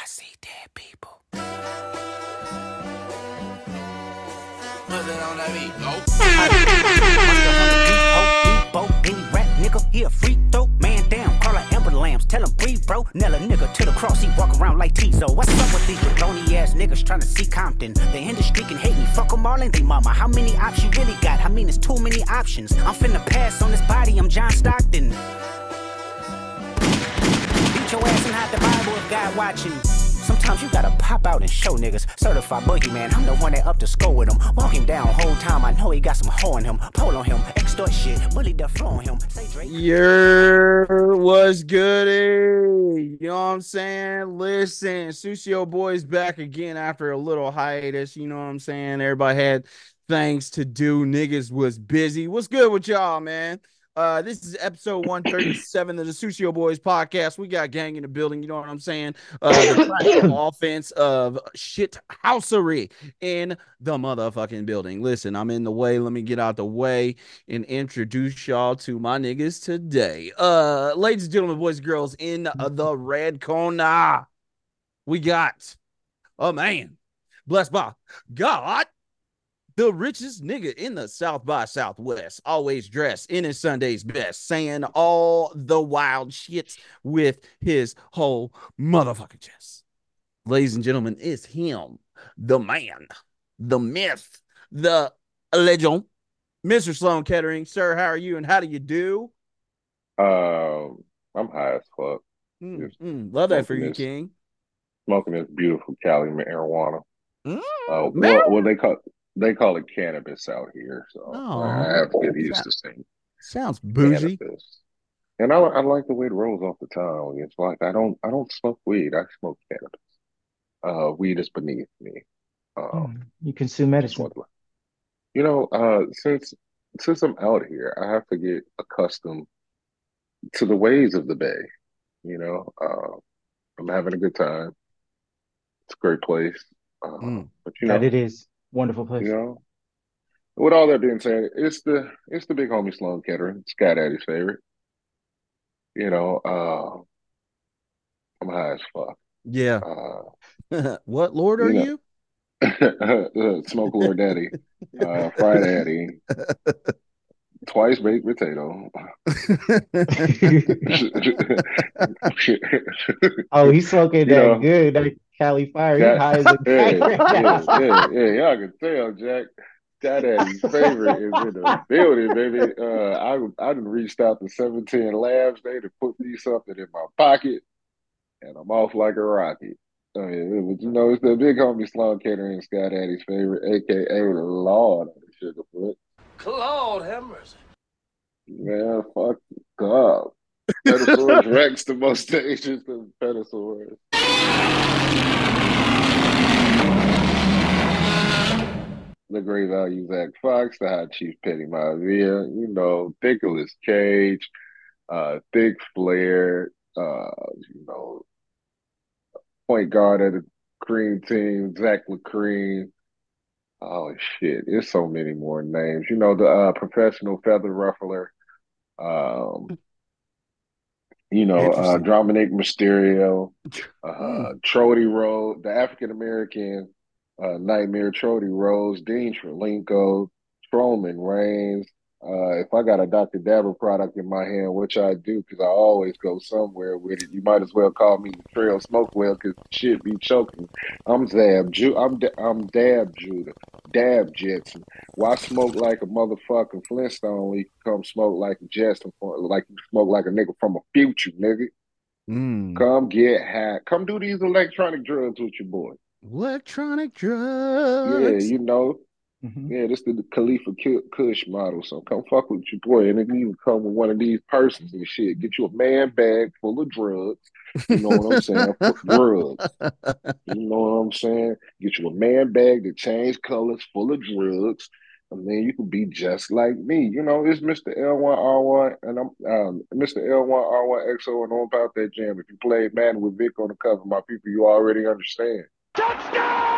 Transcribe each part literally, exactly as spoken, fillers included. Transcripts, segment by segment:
see dead people. What's that on that beat? Nope. Any rap nigga, he a free throw. Man down, call her Amber Lambs, tell him breathe, bro. Nella nigga to the cross, he walk around like Tizo. What's up with these jabroni ass niggas trying to see Compton? They in the street and hate me, fuck them all and they mama. How many options you really got? I mean, it's too many options. I'm finna pass on this body, I'm John Stockton. Beat your ass and hide the Bible if God watching. Sometimes you gotta pop out and show niggas. Certified boogeyman, I'm the one that up to score with him. Walk him down whole time, I know he got some hoe in him. Pole on him, extort shit, bully the flow on him. Say Drake. Yer, what's good? You know what I'm saying? Listen, Susio Boys back again after a little hiatus. You know what I'm saying? Everybody had things to do. Niggas was busy. What's good with y'all, man? Uh, this is episode one thirty-seven of the Susio Boys podcast. We got gang in the building. You know what I'm saying? Uh, the offense of shit housery in the motherfucking building. Listen, I'm in the way. Let me get out the way and introduce y'all to my niggas today. Uh, ladies and gentlemen, boys and girls, in the red corner, we got a man blessed by God, the richest nigga in the South by Southwest, always dressed in his Sunday's best, saying all the wild shits with his whole motherfucking chest. Ladies and gentlemen, it's him, the man, the myth, the legend, Mister Sloan Kettering. Sir, how are you and how do you do? Um, I'm high as fuck. Mm, mm, love that for you, this, King. Smoking this beautiful Cali marijuana. Mm, uh, well, well, they call they call it cannabis out here, so oh, I have to get used to saying sounds bougie. Cannabis. And I, I like the way it rolls off the tongue. It's like I don't I don't smoke weed. I smoke cannabis. Uh, weed is beneath me. Um, you consume medicine. You know, uh, since since I'm out here, I have to get accustomed to the ways of the Bay. You know, uh, I'm having a good time. It's a great place. Uh, mm. But you know, that it is wonderful place. You know, with all that being said, it's the it's the big homie Sloan Kettering, Sky Daddy's favorite. You know, uh, I'm high as fuck. Yeah. Uh, what Lord are you? you? Smoke Lord Daddy, uh, Fried Daddy, twice baked potato. Oh, he's smoking You that know, good, that Cali fire. That, He's high as a yeah, yeah, yeah, yeah. Y'all can tell, Jack. Sky Daddy's favorite is in the building, baby. Uh, I I done reached out to seventeen Labs. They to put me something in my pocket, and I'm off like a rocket. I mean, but you know, it's the big homie Sloan Kettering, Sky Daddy's favorite, aka the Lord of the Sugarfoot. Claude have mercy. Man, fuck God. Petasaurus Rex, the most dangerous of Petasaurus. The Great Value Zach Fox, the High Chief Petty Maivia, you know, Nicolas Cage, uh, Thick Flair, uh, you know, point guard of the Cream Team, Zach LaCream. Oh shit, there's so many more names. You know, the uh, professional feather ruffler, um, you know, uh, Dominic Mysterio, uh, mm. Trody Rhodes, the African American uh, Nightmare Trody Rhodes, Dean Trelinko, Strowman Reigns. Uh, if I got a Doctor Dabber product in my hand, which I do, because I always go somewhere with it, you might as well call me the Trail Smokewell, because shit be choking. I'm Zab Ju, I'm I'm Dab Judah, Dab Jetson. Why smoke like a motherfucking Flintstone when you come smoke like a Jetson, like you smoke like a nigga from a future, nigga? Mm. Come get high. Come do these electronic drugs with your boy. Electronic drugs. Yeah, you know. Mm-hmm. Yeah, this is the Khalifa Kush model. So come fuck with your boy. And then you come with one of these persons and shit. Get you a man bag full of drugs. You know what I'm saying? Drugs. You know what I'm saying? Get you a man bag that change colors full of drugs. And then you can be just like me. You know, it's Mister L one R one and I'm um, Mister L one R one X O and I'm about that jam. If you played Madden with Vic on the cover, my people, you already understand. Touchdown!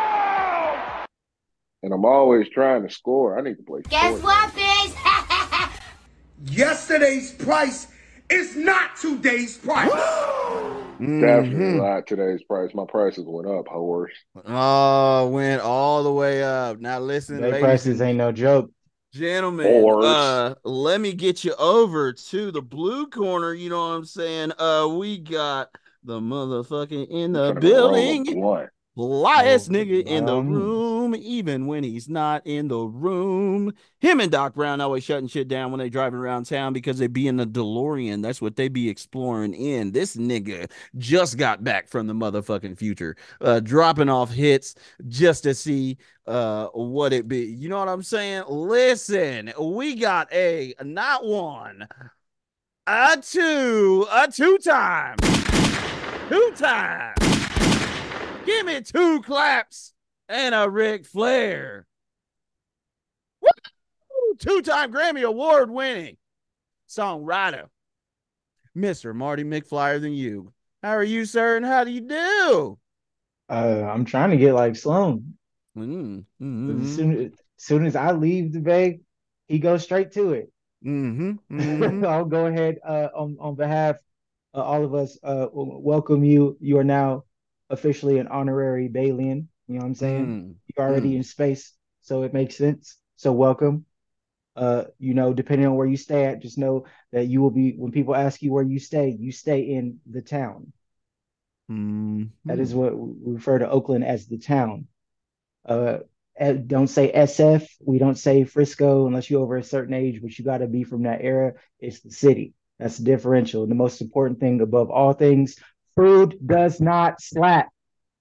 And I'm always trying to score. I need to play. Guess sports. what, bitch? Yesterday's price is not today's price. Definitely Mm-hmm. lied today's price. My prices went up, horse. Oh, went all the way up. Now listen, Day ladies prices and ain't no joke. gentlemen, Horse. uh, let me get you over to the blue corner. You know what I'm saying? Uh, we got the motherfucking in I'm the finna go roll a building. blunt. Flyest Well, nigga by in the all means. room, even when he's not in the room. Him and Doc Brown always shutting shit down when they driving around town because they be in the DeLorean. That's what they be exploring in. This nigga just got back from the motherfucking future, uh, dropping off hits just to see uh what it be. You know what I'm saying? Listen, we got a not one, a two, a two time, two time. Give me two claps and a Ric Flair. Woo! Two-time Grammy Award winning songwriter, Mister Marty McFlyer than you. How are you, sir? And how do you do? Uh, I'm trying to get like Sloan. Mm, As mm-hmm, soon as, soon as I leave the Bay, he goes straight to it. mm-hmm, mm-hmm, I'll go ahead uh, on on behalf of all of us. Uh, welcome you. You are now officially an honorary Balian. You know what I'm saying? mm, You're already mm, in space, so it makes sense. So welcome. Uh, you know, depending on where you stay at, just know that you will be when people ask you where you stay, you stay in the town. That is mm-hmm. what we refer to Oakland as the town. Uh, eh, don't say S F. We don't say Frisco unless you're over a certain age, but you got to be from that era. It's the city. That's the differential. The most important thing above all things, food does not slap.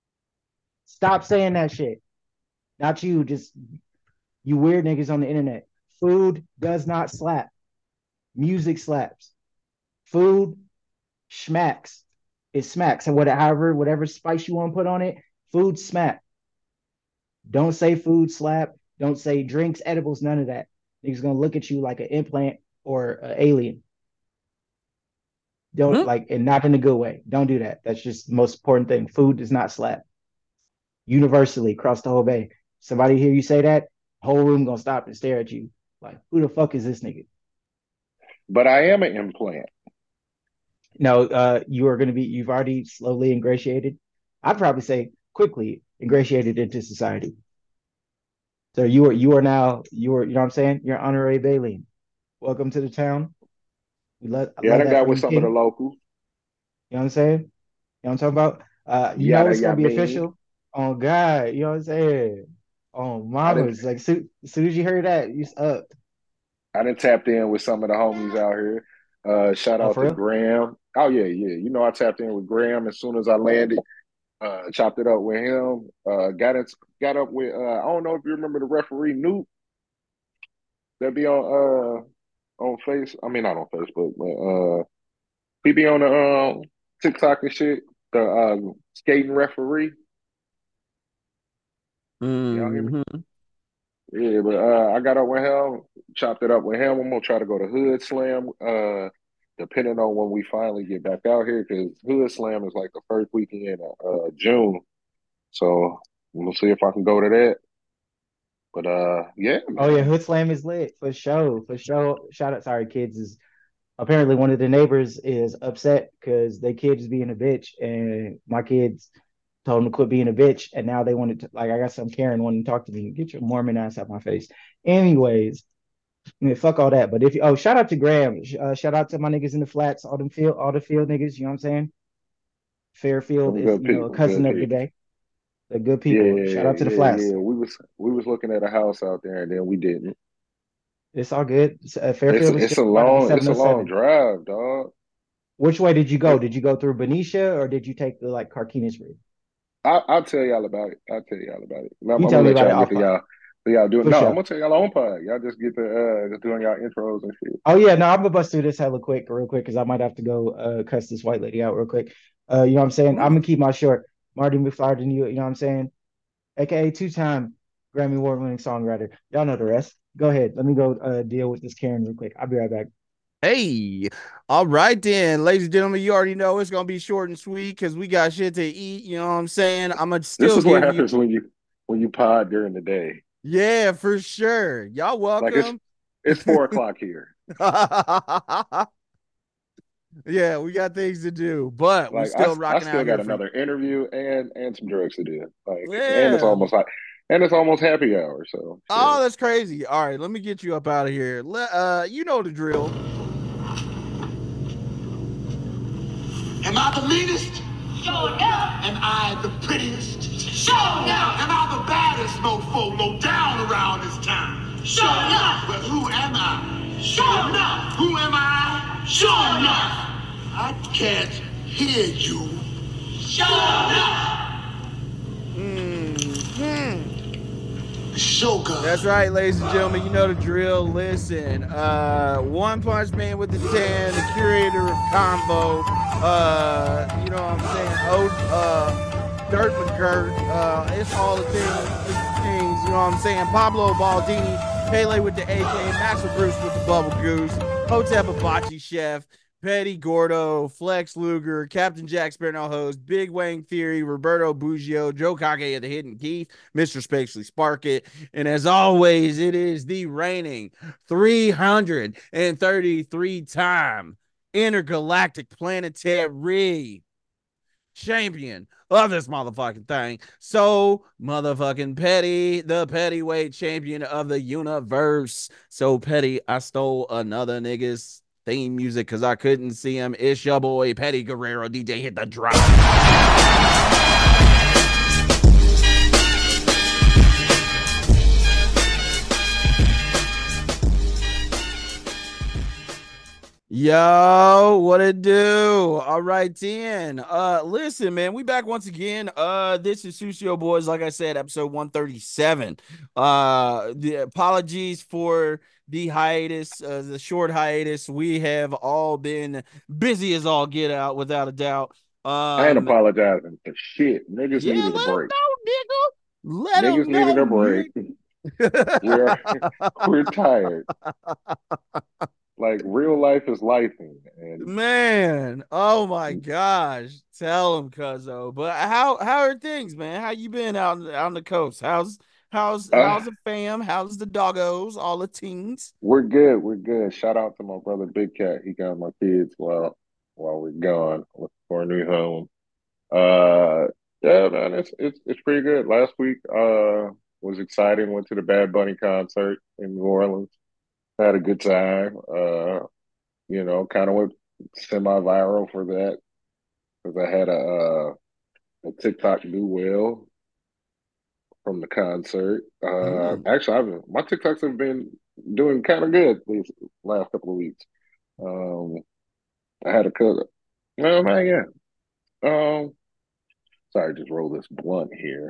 Stop saying that shit. Not you, just you weird niggas on the internet. Food does not slap. Music slaps. Food smacks. It smacks. And whatever, however, whatever spice you want to put on it, food smack. Don't say food slap. Don't say drinks, edibles, none of that. Niggas gonna look at you like an implant or an alien. Don't Mm-hmm. like, and not in a good way. Don't do that. That's just the most important thing. Food does not slap. Universally across the whole bay. Somebody hear you say that, whole room gonna stop and stare at you. Like, who the fuck is this nigga? But I am an implant. No, uh, you are gonna be. You've already slowly ingratiated. I'd probably say quickly ingratiated into society. So you are you are now you are you know what I'm saying? You're honorary Bailey. Welcome to the town. We love I Yeah, I love done that got for with you, some of the King. locals. You know what I'm saying? You know what I'm talking about? Uh, you know Yada it's gonna be yada. official. Oh God, you know what I'm saying? Oh I didn't mamas, like so, as soon as you heard that, you up. I didn't tapped in with some of the homies out here. Uh, shout Oh, out for to real? Graham. Oh yeah, yeah. You know I tapped in with Graham as soon as I landed. Uh, chopped it up with him. Uh, got it. Got up with. Uh, I don't know if you remember the referee Newt that be on uh on face. I mean not on Facebook, but uh he be on the um TikTok and shit. The uh, skating referee. Y'all hear me? Mm-hmm. Yeah, but uh, I got up with him, chopped it up with him. I'm gonna try to go to Hood Slam, uh, depending on when we finally get back out here, because Hood Slam is like the first weekend of uh, June. So we'll see if I can go to that. But uh, yeah, Oh yeah, man, Hood Slam is lit for sure. For sure. Shout out, sorry kids. Is apparently one of the neighbors is upset because their kid is being a bitch, and my kids told him to quit being a bitch, and now they wanted to like I got some Karen wanting to talk to me. Get your Mormon ass out my face. Anyways, I mean, fuck all that. But if you oh shout out to Graham, uh, shout out to my niggas in the flats, all them field, all the field niggas. You know what I'm saying? Fairfield some is good you know a people, cousin good of the people. bay. They're good Yeah, people. Shout out to the yeah, flats. yeah. We was we was looking at a house out there, and then we didn't. It's all good. Uh, It's Fairfield is it's just a about to be long it's a long seven oh seven. drive, dog. Which way did you go? It, Did you go through Benicia or did you take the like Carquinez route? I, I'll tell y'all about it. I'll tell y'all about it. I'm, I'm You gonna tell me let about it y'all get off to pod y'all. So y'all do it. for No, I'm sure. gonna tell y'all on pod. Y'all just get to uh doing y'all intros and shit. Oh yeah, no, I'm gonna bust through this hella quick, real quick, because I might have to go uh cuss this white lady out real quick. Uh, you know what I'm saying? I'm Mm. gonna keep my short. Marty McFly than you, you know what I'm saying? A K A two-time Grammy Award winning songwriter. Y'all know the rest. Go ahead. Let me go uh deal with this Karen real quick. I'll be right back. Hey, all right then, ladies and gentlemen, you already know it's gonna be short and sweet because we got shit to eat. You know what I'm saying? I'm gonna This still is what give you, happens when you when you pod during the day. yeah, for sure. Y'all Like it's welcome. it's four o'clock here. Yeah, we got things to do, but we Like I, still I rocking still out got here for another interview and and some drugs to do. Like, and it's yeah. almost like, and it's almost happy hour. So Oh, shit. that's crazy. All right, let me get you up out of here. Let uh, you know the drill. Am I the meanest? Sure enough. Am I the prettiest? Sure enough. Am I the baddest mofo low down around this town? Sure enough. But who am I? Sure enough. Who am I? Sure enough. I can't hear you. Sure enough. Mm-hmm. Shogun. That's right, ladies and gentlemen. You know the drill. Listen, uh, One Punch Man with the ten, the curator of combo. Uh, you know what I'm saying? Oh, uh, Dirt McGirt. Uh, it's all the things, it's things. You know what I'm saying? Pablo Baldini, Pele with the A K, Master Bruce with the Bubble Goose, Hotep Hibachi Chef. Petty Gordo, Flex Luger, Captain Jack Sparrow Host, Big Wang Theory, Roberto Buggio, Joe Kage of the Hidden Keith, Mister Spacely Sparkett. And as always, it is the reigning three hundred thirty-three time intergalactic planetary champion of this motherfucking thing. So motherfucking Petty, the Pettyweight champion of the universe. So Petty, I stole another nigga's theme music because I couldn't see him. It's your boy Petty Guerrero. D J hit the drop. Yo, what it do? All right, then. Uh, listen, man, we back once again. Uh, this is Susio Boys, like I said, episode one thirty-seven. Uh, the apologies for the hiatus, uh, the short hiatus. We have all been busy as all get out, without a doubt. I ain't Um, apologizing for shit. Niggas yeah, needed a let them break. know, nigga. Let Niggas them needed know, a break. We're nigga. we're tired. Like real life is lifing, and Man, oh my gosh. Tell him, Cuzzo. But how how are things, man? How you been out on- out on the coast? How's how's uh, how's the fam? How's the doggos? All the teens? we're good. We're good. Shout out to my brother Big Cat. He got my kids while while we're gone looking for a new home. Uh, yeah, man, it's it's it's pretty good. Last week, uh, was exciting. Went to the Bad Bunny concert in New Orleans. Had a good time. Uh, you know, kind of went semi-viral for that because I had a, uh, a TikTok do well from the concert. Uh, Ooh. actually, I've my TikToks have been doing kind of good these last couple of weeks. Um, I had a cook. No, man, yeah. Um, sorry, just roll this blunt here.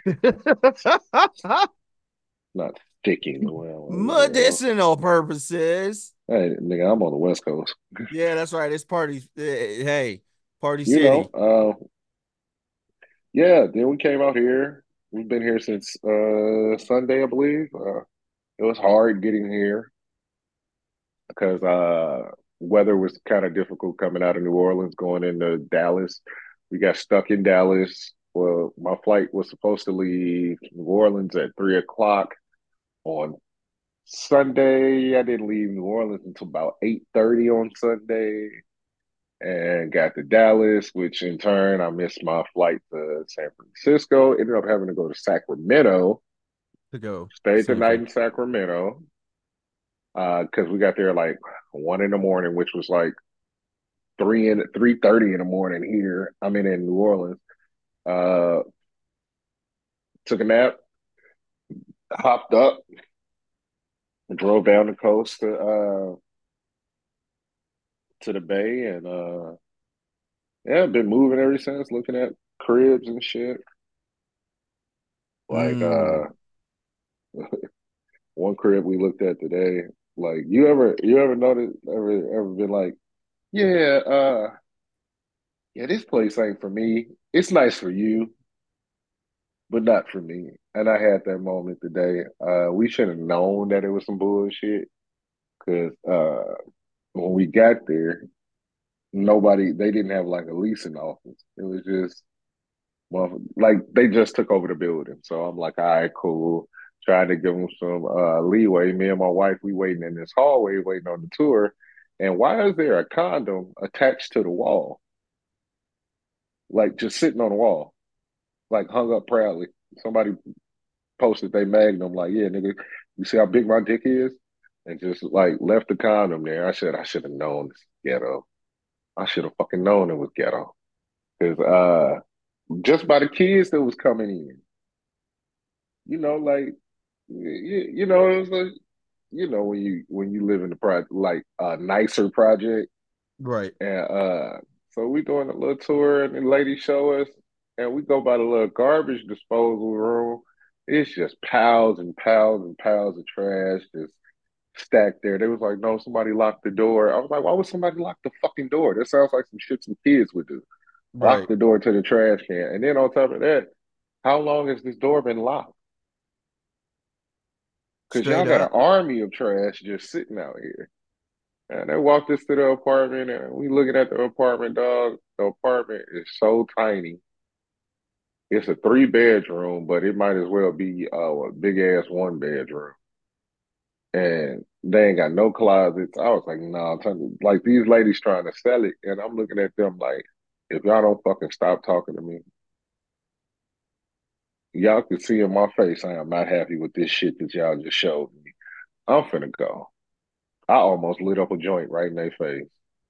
Not sticking well over here. Medicinal purposes. Hey, nigga, I'm on the West Coast. Yeah, that's right. It's party. eh, Hey, Party You know, City. uh, yeah. Then we came out here. We've been here since uh Sunday, I believe. Uh, it was hard getting here because uh weather was kind of difficult coming out of New Orleans, going into Dallas. We got stuck in Dallas. Well, my flight was supposed to leave New Orleans at three o'clock on Sunday. I didn't leave New Orleans until about eight thirty on Sunday and got to Dallas, which in turn I missed my flight to San Francisco. Ended up having to go to Sacramento. To go. Stayed the night Simple. in Sacramento because uh, we got there like one in the morning, which was like three in three thirty in the morning here. I'm in in New Orleans. Uh, took a nap, hopped up, drove down the coast to uh, to the Bay, and uh, yeah, been moving ever since. Looking at cribs and shit. Like Mm. uh, one crib we looked at today. Like you ever you ever noticed ever ever been like, yeah, uh, yeah, this place ain't for me. It's nice for you, but not for me. And I had that moment today. Uh, we should have known that it was some bullshit because uh, when we got there, nobody they didn't have like a leasing office. It was just well, like they just took over the building. So I'm like, all right, cool. Trying to give them some uh, leeway. Me and my wife, we waiting in this hallway, waiting on the tour. And why is there a condom attached to the wall? Like just sitting on the wall, like hung up proudly. Somebody posted they magnum, like, yeah, nigga, you see how big my dick is? And just like left the condom there. I said, I should have known this ghetto. I should have fucking known it was ghetto. Because uh just by the kids that was coming in, you know, like you, you know, it was like, you know, when you when you live in the project like a nicer project. Right. And uh, so we doing a little tour, and the lady show us, and we go by the little garbage disposal room. It's just piles and piles and piles of trash just stacked there. They was like, "No, somebody locked the door." I was like, "Why would somebody lock the fucking door? That sounds like some shit some kids would do. Lock Right. the door to the trash can." And then on top of that, how long has this door been locked? Because y'all Straight got an up. army of trash just sitting out here. And they walked us to the apartment, and we looking at the apartment, dog. The apartment is so tiny. It's a three bedroom, but it might as well be uh, a big ass one bedroom. And they ain't got no closets. I was like, nah, I'm telling like these ladies trying to sell it, and I'm looking at them like, if y'all don't fucking stop talking to me, y'all can see in my face I am not happy with this shit that y'all just showed me. I'm finna go. I almost lit up a joint right in their face.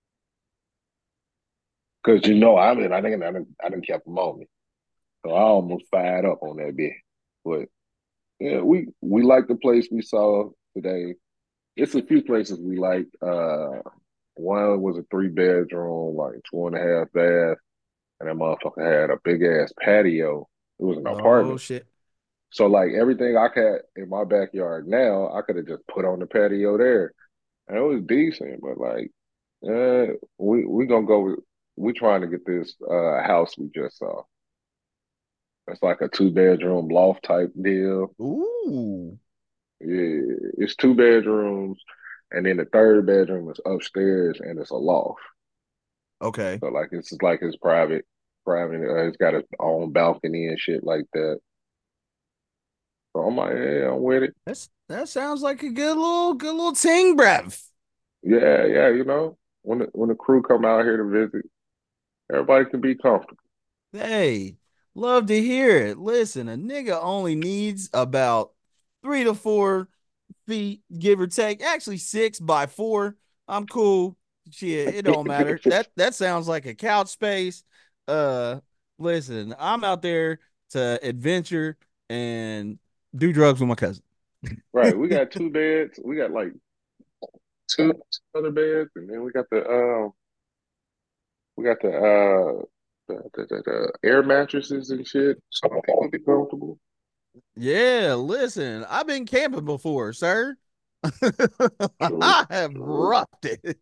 Cause you know I mean I think I didn't I didn't kept them on me. So I almost fired up on that bit. But yeah, we we like the place we saw today. It's a few places we liked. Uh, one was a three bedroom, like two and a half bath, and that motherfucker had a big ass patio. It was an Oh apartment. shit. So like everything I had in my backyard now, I could have just put on the patio there. And it was decent, but like, uh, we we gonna go with we trying to get this uh house we just saw. It's like a two bedroom loft type deal. Ooh. Yeah, it's two bedrooms, and then the third bedroom is upstairs, and it's a loft. Okay. So like it's just like it's private, private. Uh, it's got its own balcony and shit like that. So I'm like, yeah, I'm with it. That's that sounds like a good little good little ting, bruv. Yeah, yeah. You know, when the, when the crew come out here to visit, everybody can be comfortable. Hey, love to hear it. Listen, a nigga only needs about three to four feet, give or take. Actually, six by four. I'm cool. Shit, it don't matter. That that sounds like a couch space. Uh, listen, I'm out there to adventure and do drugs with my cousin. Right. We got two beds. We got like two other beds, and then we got the um, we got the uh, the, the, the, the air mattresses and shit. So people be comfortable. Yeah, listen, I've been camping before, sir. True, I have true. rocked it.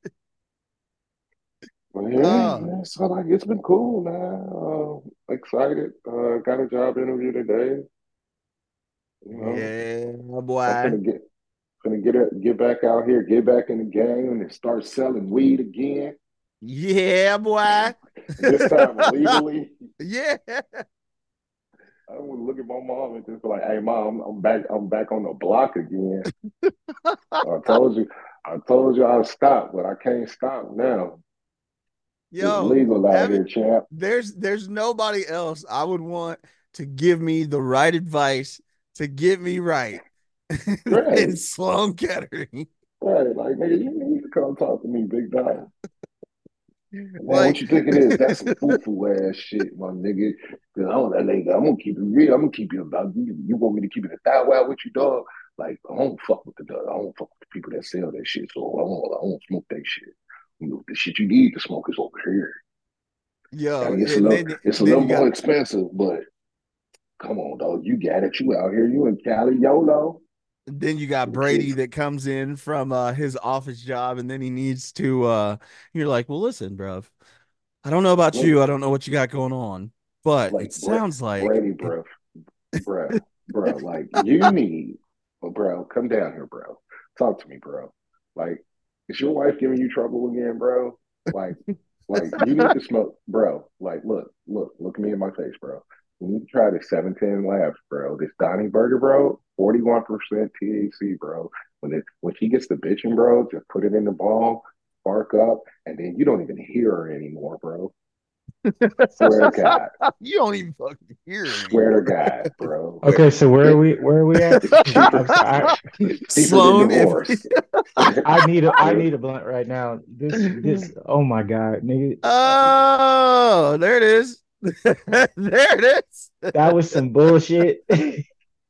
But yeah, Uh, man, so like it's been cool, man. Uh, excited. Uh, got a job interview today. You know, yeah, I'm boy. finna get finna get it, get back out here, get back in the game, and start selling weed again. Yeah, boy. This time legally. Yeah. I would look at my mom and just be like, "Hey, mom, I'm back. I'm back on the block again. I told you, I told you I'd stop, but I can't stop now. It's Yo, legal out have here, it. champ." There's there's nobody else I would want to give me the right advice to get me right Right, than Sloan Kettering. right. Like, nigga, you need to come talk to me, big dog. Man, what Like, you think it is? That's some foo-foo ass shit, my nigga. Cause I don't, that nigga, I'm gonna keep it real. I'm gonna keep it about you. You want me to keep it a thou wow with you, dog? Like, I don't fuck with the dog. I don't fuck with the people that sell that shit. So I don't, I don't smoke that shit. You know, the shit you need to smoke is over here. I yo, mean, it's a and little, then it's a then little you more got expensive, but come on, dog. You got it. You out here. You in Cali, YOLO. then you got The Brady kids, that comes in from uh his office job and then he needs to uh you're like, "Well, listen, bruv. I don't know about look, you. I don't know what you got going on, but like it Bra- sounds like Brady, it." bro, bro, bro. Like you need, well, bro, come down here, bro. Talk to me, bro. Like, is your wife giving you trouble again, bro? Like, like you need to smoke, bro. Like, look, look, look me in my face, bro. You need to try this seven ten Labs, bro. This Donnie Burger, bro. forty-one percent T H C, bro. When it when she gets the bitching, bro, just put it in the ball. spark up, and then you don't even hear her anymore, bro. Swear to God. You don't even fucking hear her Swear to anymore. God, bro. Okay, so where are It we? Where are we at? cheaper, I'm sorry. cheaper than Sloan, if divorce. I need a I need a blunt right now. This this oh my God, nigga. oh, there it is. There it is. That was some bullshit. That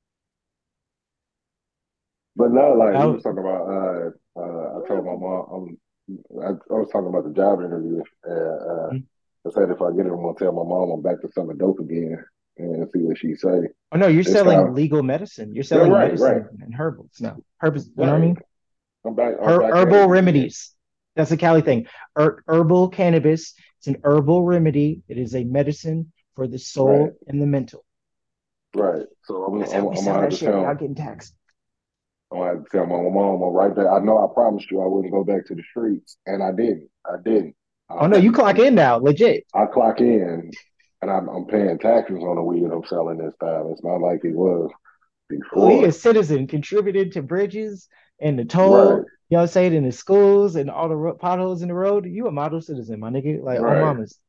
But no, like we was was, talking about. Uh, uh, I told my mom. Um, I, I was talking about the job interview. And, uh, I said if I get it, I'm gonna tell my mom I'm back to selling dope again and see what she say. oh no, you're This selling time, legal medicine. You're yeah, selling right, right, medicine and herbals now. Herbs, you know what I right. mean? I'm back. I'm Her, back at herbal it again. remedies. That's a Cali thing. Her, herbal cannabis. It's an herbal remedy. It is a medicine for the Right, soul and the mental. right. So I'm, That's how I'm, we I'm sell gonna have that to shit without tell. getting taxed. I'm gonna have to tell my mom. I'm right there. I know I promised you I wouldn't go back to the streets, and I didn't. I didn't. Oh no, you Um, clock I'm, in now, legit. I clock in, and I'm, I'm paying taxes on the weed I'm selling this time. It's not like it was Oh, he a before. citizen, contributed to bridges and the Right, toll. You know what I'm saying? In the schools and all the ro- potholes in the road. You a model citizen, my nigga. Like, oh right. mamas.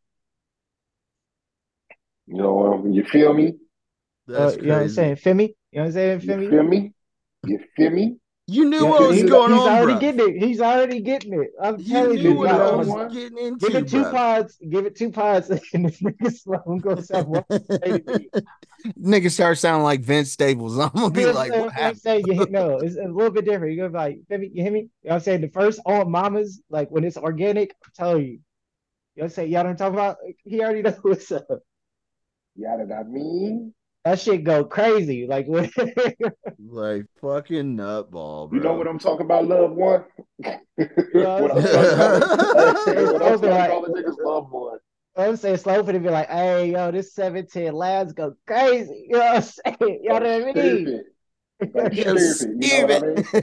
You know, you feel me? Uh, That's you know what I'm crazy. saying? Feel me? You know what I'm saying? You Feel me? feel me? You feel me? You knew Yeah, what Feel was me? he, Lo- going he's on, already bro. getting it. He's already getting it. I'm You telling knew you, Feel me, what y'all, I I'm loved a, was one? getting give into, it two bro. pods. Give it two pods, and this nigga Sloan goes have one say to me. Nigga start sounding like Vince Staples. I'm gonna You be know what I'm like, saying? what You know what I'm happened? saying? You hit no, it's a little bit different. You're gonna be like, feel me? You hear me? You know what I'm saying? The first on mamas, like when it's organic, I'm telling you. You know what I'm saying? Y'all don't talk about he already knows what's up. Yada that mean? That shit go crazy. Like when Like fucking nutball, You know bro. what I'm talking about, loved one? you know what I'm What I'm saying? start Slow, calling, hey, it's what I'm over start like calling niggas loved one. I'm saying slow for to be like, hey, yo, this seven ten labs go crazy. You know what I'm saying? You know Go what I mean? stupid. Go Yo, stupid. You know what I Steven. mean?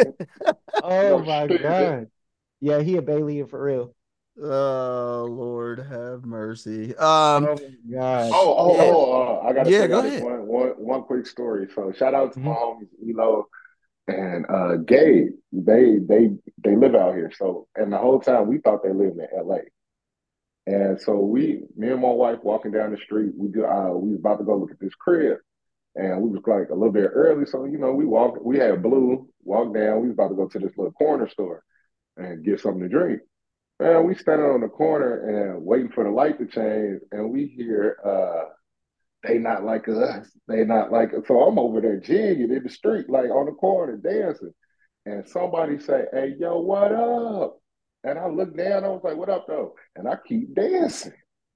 Oh Go my stupid. God. Yeah, he a Bailey for real. Oh Lord, have mercy. Um, Oh my God. Oh, oh, yeah, So oh, uh, I gotta yeah. tell Go y'all this ahead. one, one, one quick story. So shout out to my mhm. homies, Elo and uh Gabe. They they they live out here. So and the whole time we thought they lived in L A. And so we, me and my wife walking down the street, we do uh we was about to go look at this crib. And we was like a little bit early. So, you know, we walked, we had blue, walked down, we was about to go to this little corner store and get something to drink. And we standing on the corner and waiting for the light to change, and we hear uh they not like us. They not like us. So I'm over there jigging in the street, like on the corner, dancing. And somebody say, hey, yo, what up? And I look down, I was like, what up, though? And I keep dancing.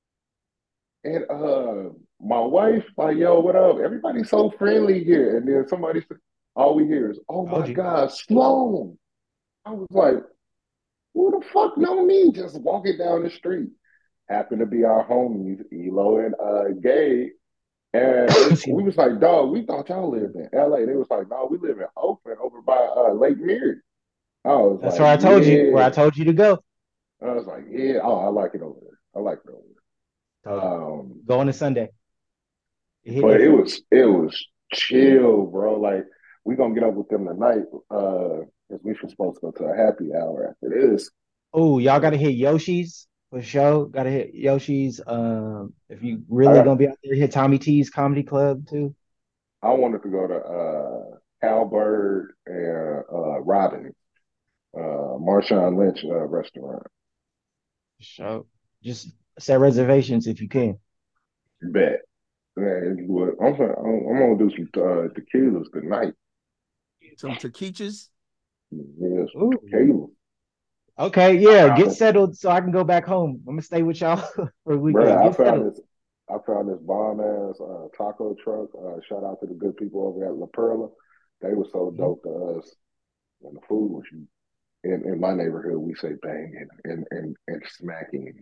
And uh my wife, like, yo, what up? Everybody's so friendly here. And then somebody said, all we hear is, oh my Told you. God, Sloan. I was like, who the fuck know me? Just walking down the street. Happened to be our homies, Elo and uh Gabe. And they, Excuse we me. was like, dog, we thought y'all lived in L A. They was like, no, we live in Oakland over by uh, Lake Erie. I was That's like, where I told you. Where I yeah. told you to go. I was like, yeah. Oh, I like it over there. I like it over Told there. you. Um, Go on a Sunday. It hit but it different. was it was chill, bro. Like we gonna get up with them tonight. Uh, because we were supposed to go to a happy hour after this. Oh, y'all Uh, gotta hit Yoshi's for sure. Gotta hit Yoshi's. Um, if you I really got. gonna be out there, hit Tommy T's Comedy Club too. I wanted to go to uh Halberd and uh Robin, uh Marshawn Lynch uh, restaurant. For sure. Just set reservations if you can. Bet. Man, what I'm gonna, I'm gonna do some uh, tequilas tonight. Some taquiches. Yeah, some Ooh. tequila. Okay, I yeah. found Get this, settled so I can go back home. I'm gonna stay with y'all for a bro. weekend. I Get found settled. this. I found this bomb ass uh, taco truck. Uh, shout out to the good people over at La Perla. They were so Mhm. dope to us, and the food was in, in my neighborhood. We say banging and and and smacking.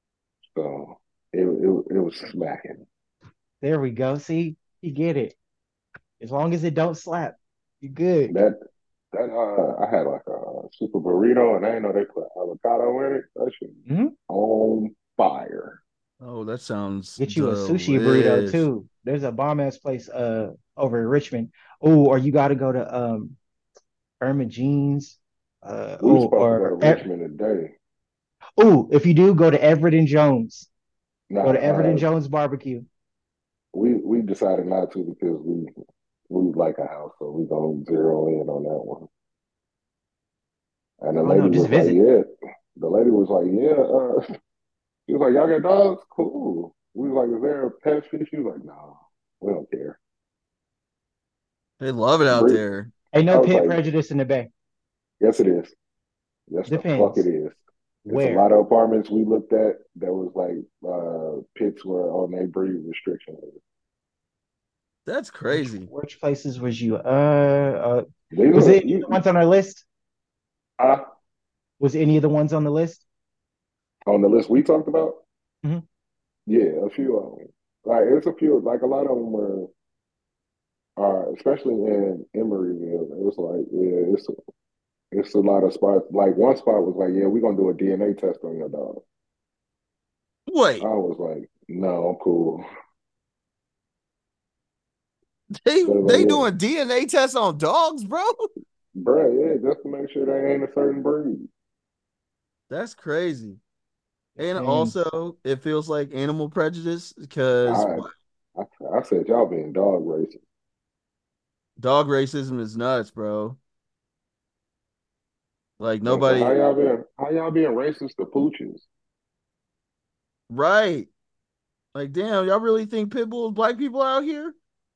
So it it, it was smacking. There we go. See, you get it. As long as it don't slap, you good. That that uh, I had like a super burrito, and I didn't know they put avocado in it. That shit Mhm. on fire. Oh, that sounds Get you a sushi burrito delish. too. There's a bomb ass place uh over in Richmond. Oh, or you got to go to um Irma Jean's. Uh, We were oh, supposed to go to or Richmond today. oh, if you do, go to Everett and Jones. Nah, Go to Everett and uh, Jones barbecue. we we decided not to because we we like a house, so we gonna zero in on that one. And the Oh no, lady just was like, visit. "Yeah." The lady was like, "Yeah." Uh, she was like, "Y'all got dogs? Cool." We was like, "Is there a pet fee?" She was like, "No, we don't care." They love it out Brit, there. Ain't I no was pit like, prejudice in the Bay. "Yes, it is. Yes, the fuck it Depends is." It's a where. lot of apartments we looked at that was like uh pits were on their breed restriction. That's Which crazy. which places was you? Uh, uh These was are it any of the you, ones on our list? uh, Was any of the ones on the list? on the list we talked about. Hmm. Yeah, a few of them. Like it's a few. Like a lot of them were, uh, especially in Emeryville. It was like, yeah, it's it's a lot of spots. Like one spot was like, yeah, we're gonna do a D N A test on your dog. I Wait, was like, no, I'm cool. they They was like, they yeah, doing D N A tests on dogs, bro? bro, yeah, just to make sure they ain't a certain breed. That's crazy. And Depends. also, it feels like animal prejudice because I, I, I said y'all being dog racist. dog racism is nuts, bro. Like I said, how nobody, y'all being how y'all being racist to pooches? right? Like, damn, y'all really think pit bulls black people out here?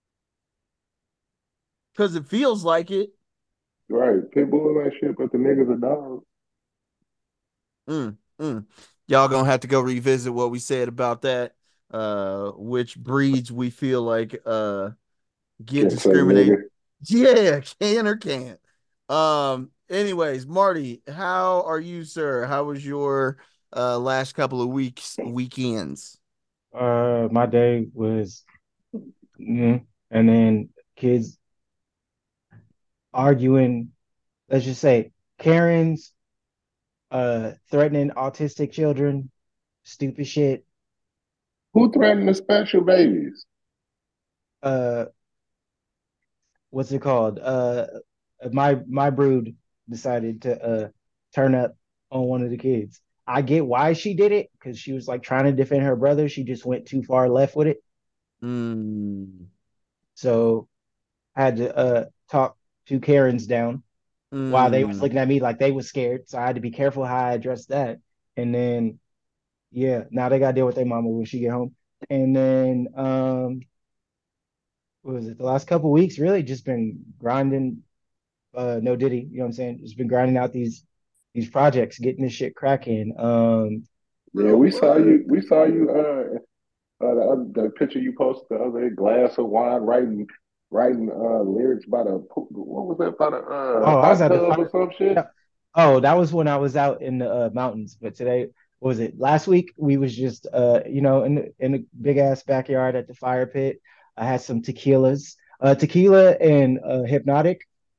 Because it feels like it. Right, pit bull ain't shit, but the niggas are dogs. Mm, mm. Y'all gonna have to go revisit what we said about that. Uh, which breeds we feel like uh get Can't say discriminated. nigga. Yeah, can or can't. Um, anyways, Marty, how are you, sir? How was your uh last couple of weeks, weekends? Uh, my day was, mm, and then kids arguing. Let's just say Karens, uh, threatening autistic children, stupid shit. Who threatened the special babies? Uh, what's it called? Uh, my my brood decided to uh turn up on one of the kids. I get why she did it because she was like trying to defend her brother. She just went too far left with it. Mm, So I had to uh talk two Karens down while they was mm. looking at me like they was scared. So I had to be careful how I addressed that. And then yeah, now they gotta deal with their mama when she get home. And then um what was it? The last couple weeks really just been grinding uh no Diddy, you know what I'm saying? Just been grinding out these these projects, getting this shit cracking. Um Yeah, Real we saw you. work. We saw you. Uh, uh the, other, the picture you posted the other day, glass of wine, writing, writing uh lyrics about a poop- what was that about a uh, oh, I was hot at the tub or fire. some shit. No, oh, that was when I was out in the uh, mountains. But today, what was it? Last week we was just uh, you know, in the, in the big ass backyard at the fire pit. I had some tequilas, uh, tequila and uh, hypnotic.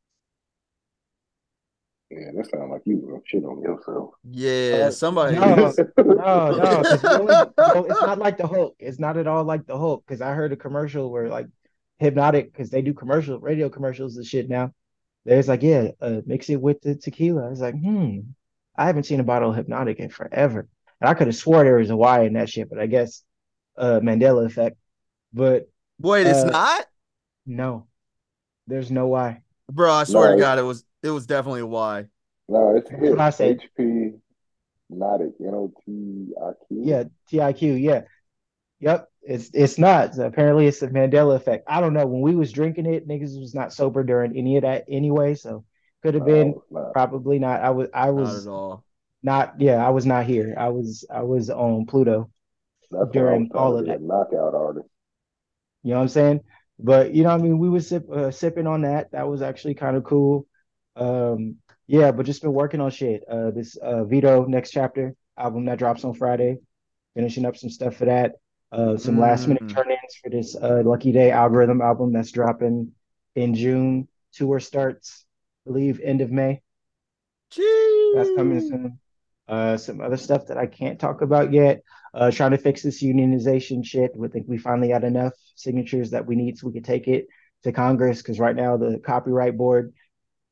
Yeah, that sounds like you gonna shit on yourself. Yeah, Uh, somebody no, is. no, no, because we only no, it's not like the Hulk. It's not at all like the Hulk. Because I heard a commercial where like hypnotic, because they do commercial radio commercials and shit now. There's like, yeah, uh, mix it with the tequila. I was like, hmm, I haven't seen a bottle of hypnotic in forever. And I could have swore there was a Y in that shit, but I guess uh Mandela effect. But Wait, it's uh not, no, there's no Y. bro. I swear to No, God, it was. It was definitely a Y. no, it's That's what it. I said. H P Notic, N O T I Q. Yeah, T I Q, yeah. Yep, it's it's not. So apparently, it's the Mandela effect. I don't know. When we was drinking it, niggas was not sober during any of that anyway. So could have No, been, it's not. probably not. I was I Not at was all. not. Yeah, I was not here. I was I was on Pluto That's when I was during trying all to of be a that. knockout artist. You know what I'm saying? But you know, what I mean, we were sip, uh, sipping on that. That was actually kind of cool. Um, yeah, but just been working on shit. Uh, this uh, Vito Next Chapter album that drops on Friday. Finishing up some stuff for that. Uh, some last minute Mm. turn-ins for this uh, Lucky Day Algorithm album that's dropping in June. Tour starts, I believe, end of May. That's coming Gee. soon. Uh, some other stuff that I can't talk about yet. Uh, trying to fix this unionization shit. We think we finally got enough signatures that we need so we can take it to Congress. Because right now the copyright board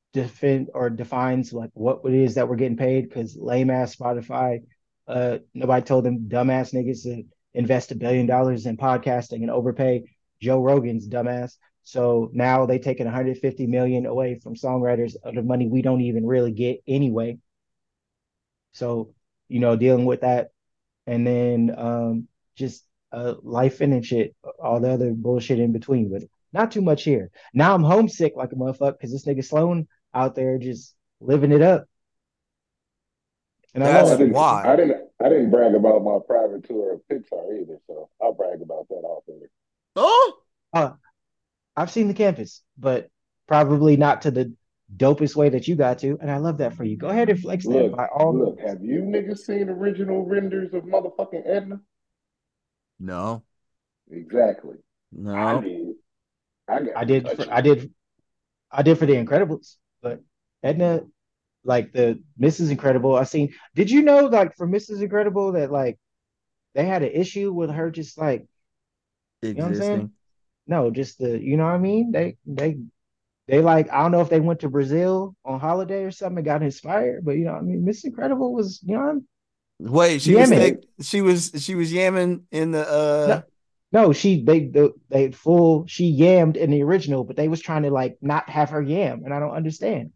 defend or defines like what it is that we're getting paid because lame ass Spotify, uh, nobody told them dumbass niggas to invest a billion dollars in podcasting and overpay Joe Rogan's dumbass. So now they taking one hundred fifty million away from songwriters of the money we don't even really get anyway. So, you know, dealing with that and then um just uh life and shit, all the other bullshit in between, but not too much here. Now I'm homesick like a motherfucker because this nigga Sloan out there just living it up. And I Oh, love I That's it. didn't, I why. didn't, I didn't brag about my private tour of Pixar either, so I'll brag about that off of it. Oh, Uh, I've seen the campus, but probably not to the dopest way that you got to. And I love that for you. Go ahead and flex that Look, by all look, means. have you niggas seen original renders of motherfucking Edna? No. Exactly. I no. did. I got I to did touch for it. I did I did for the Incredibles, but Edna, like the Missus Incredible, I seen. Did you know, like for Missus Incredible, that like they had an issue with her just like, you know what I'm saying? Existing. No, just the, you know what I mean? They they they like, I don't know if they went to Brazil on holiday or something and got inspired, but you know what I mean? Miss Incredible was, you know, Wait, she was Yemen. thick. She was she was yamming in the uh No, no, she they they, they full she yammed in the original, but they was trying to like not have her yam, and I don't understand.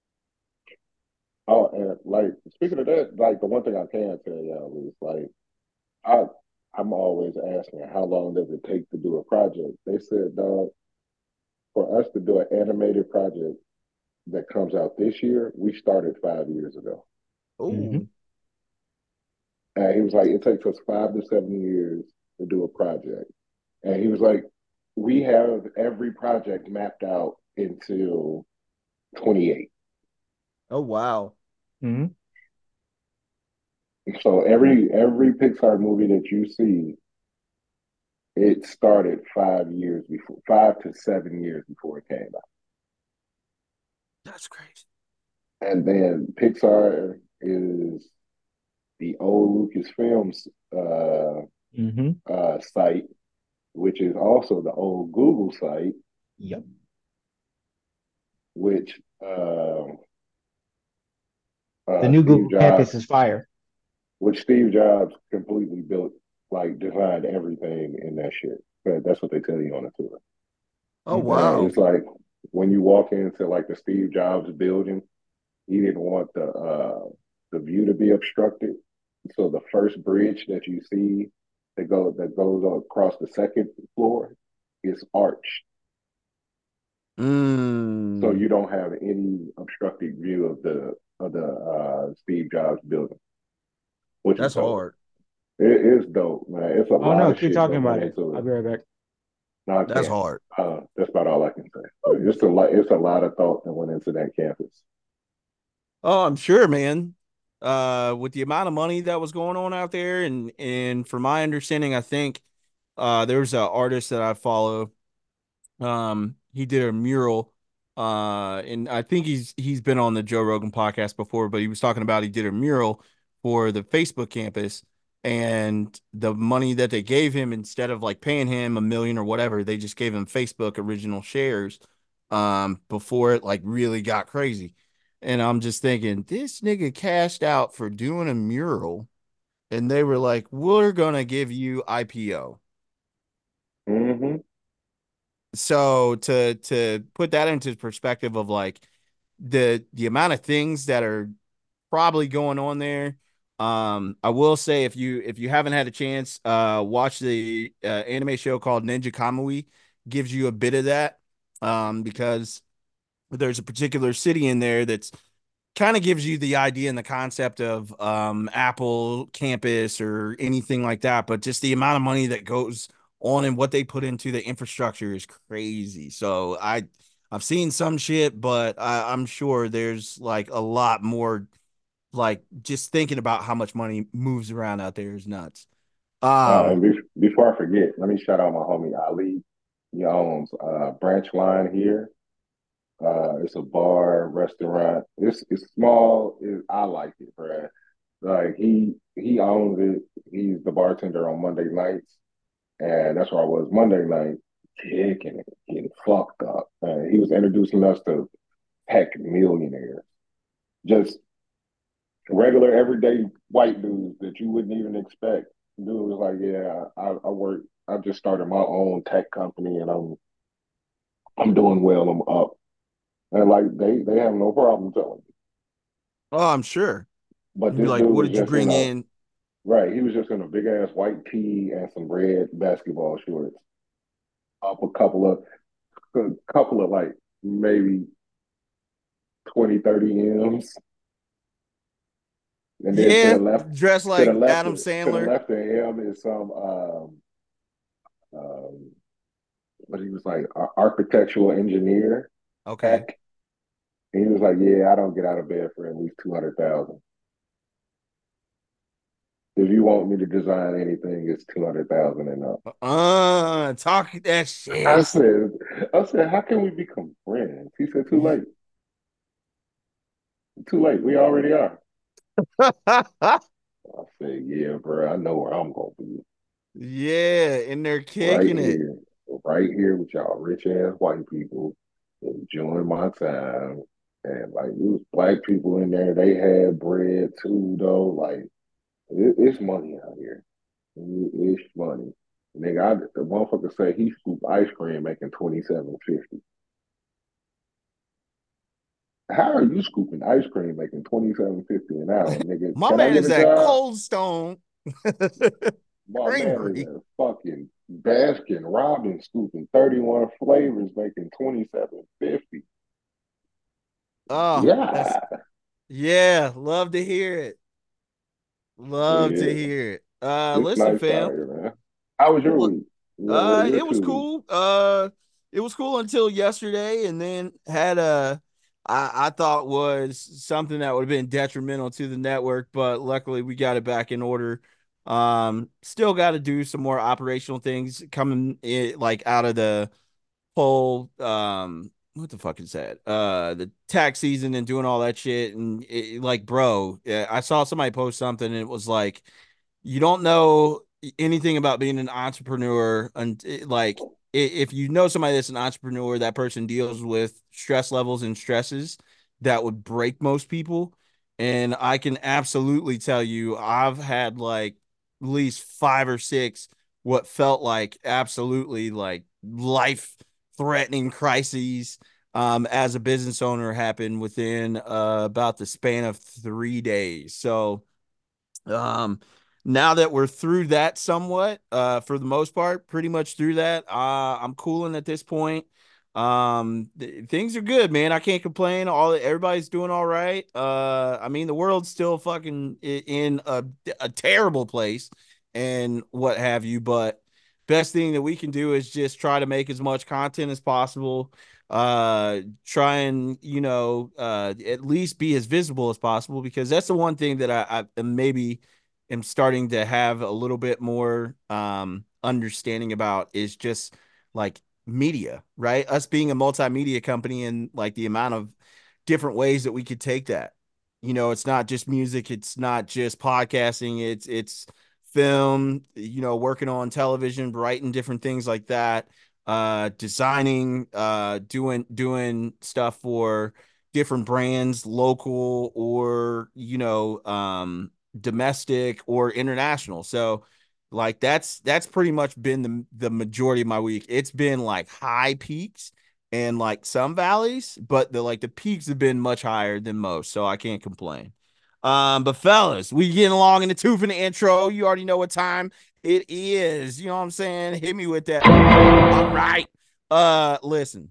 Oh, and like speaking of that, like the one thing I can tell y'all is like I I'm always asking how long does it take to do a project? They said, dog, for us to do an animated project that comes out this year, we started five years ago. Mm-hmm. oh, And he was like, it takes us five to seven years to do a project. And he was like, we have every project mapped out until twenty-eight. oh wow. Mm-hmm. So every every Pixar movie that you see, it started five years before, five to seven years before it came out. That's crazy. And then Pixar is the old Lucasfilms uh, Mm-hmm. uh, site, which is also the old Google site, Yep. which uh, The uh, new Steve Google campus Jobs, is fire. which Steve Jobs completely built, like designed everything in that shit. But that's what they tell you on the tour. Oh Mm-hmm. And wow. it's like when you walk into like the Steve Jobs building, he didn't want the uh, the view to be obstructed. So the first bridge that you see that go that goes across the second floor is arched, so Mm, you don't have any obstructed view of the of the uh, Steve Jobs building, which is that's dope. hard. It is dope, man. It's a Oh lot no, of keep shit talking that went about it. into I'll it. be right back. No, I That's can't. hard. Uh, that's about all I can say. It's a lot. It's a lot of thought that went into that campus. Oh, I'm sure, man. Uh, with the amount of money that was going on out there, and and from my understanding, I think uh there's an artist that I follow. Um, he did a mural, uh, and I think he's he's been on the Joe Rogan podcast before, but he was talking about he did a mural for the Facebook campus, and the money that they gave him instead of like paying him a million or whatever, they just gave him Facebook original shares, um, before it like really got crazy. And I'm just thinking, this nigga cashed out for doing a mural, and they were like, "We're gonna give you I P O." Mm-hmm. So to to put that into perspective of like the the amount of things that are probably going on there, um I will say if you if you haven't had a chance, uh watch the uh, anime show called Ninja Kamui. Gives you a bit of that, um because there's a particular city in there that's kind of gives you the idea and the concept of um, Apple campus or anything like that. But just the amount of money that goes on and what they put into the infrastructure is crazy. So I I've seen some shit, but I, I'm sure there's like a lot more. Like just thinking about how much money moves around out there is nuts. Uh, Um, and be- before I forget, let me shout out my homie Ali. He owns uh, Branch Line here. Uh, it's a bar, restaurant. It's it's small. It, I like it, bro. Like he he owns it. He's the bartender on Monday nights, and that's where I was Monday night, kicking it, getting fucked up. And he was introducing us to tech millionaires, just regular everyday white dudes that you wouldn't even expect. Dude was like, yeah, I, I work. I just started my own tech company, and I'm I'm doing well. I'm up, and like they they have no problem telling me. Oh, I'm sure. But You'd be this like, dude what was did you just in bring a in? right. He was just in a big ass white tee and some red basketball shorts, up a couple of a couple of like maybe twenty thirty M's, and then to the Yeah, left, dressed to the like left, Adam to the Sandler. left of him is some um, um but he was like architectural engineer Okay. tech. And he was like, yeah, I don't get out of bed for at least two hundred thousand. If you want me to design anything, it's two hundred thousand and up. Uh, talk that I shit. said, I said, how can we become friends? He said, too late. Too late. We already are. I said, yeah, bro, I know where I'm gonna be. Yeah, and they're Right kicking it. here. Right here with y'all rich ass white people enjoying my time. And like it was black people in there, they had bread too, though. Like it, it's money out here. It, it's money. Nigga, I, the motherfucker said he scooped ice cream making twenty seven fifty. How are you scooping ice cream making twenty seven fifty an hour, nigga? My Can I man get is a at job? Cold Stone My man is Creamery. a fucking Baskin Robbins scooping thirty-one flavors making twenty seven fifty. Oh, that's Yeah. yeah, love to hear it. Love to Yeah. hear it. Uh, It's listen, nice out fam. here, man. How was your Look, week? What, what are uh, your it was two weeks? cool. Uh, it was cool until yesterday, and then had a I, I thought was something that would have been detrimental to the network, but luckily we got it back in order. Um, still got to do some more operational things coming in, like out of the whole um what the fuck is that? Uh the tax season and doing all that shit and it, like bro, yeah, I saw somebody post something and it was like you don't know anything about being an entrepreneur and like if you know somebody that's an entrepreneur, that person deals with stress levels and stresses that would break most people. And I can absolutely tell you, I've had like at least five or six what felt like absolutely like life threatening crises um, as a business owner happen within uh, about the span of three days. So, um, now that we're through that somewhat, uh, for the most part, pretty much through that, uh, I'm cooling at this point. Um, th- things are good, man. I can't complain. All everybody's doing all right. Uh, I mean, the world's still fucking in a a terrible place and what have you, but best thing that we can do is just try to make as much content as possible. Uh, try and you know, uh, at least be as visible as possible because that's the one thing that I, I maybe am starting to have a little bit more um understanding about is just like media, right? Us being a multimedia company and like the amount of different ways that we could take that. You know, it's not just music, it's not just podcasting, it's it's film, you know, working on television, writing different things like that, uh designing, uh doing doing stuff for different brands, local or, you know, um domestic or international. So like that's that's pretty much been the the majority of my week. It's been like high peaks and like some valleys, but the like the peaks have been much higher than most, so I can't complain. Um, but fellas, we getting along in the tooth in the intro. You already know what time it is. You know what I'm saying? Hit me with that. All right. Uh, listen,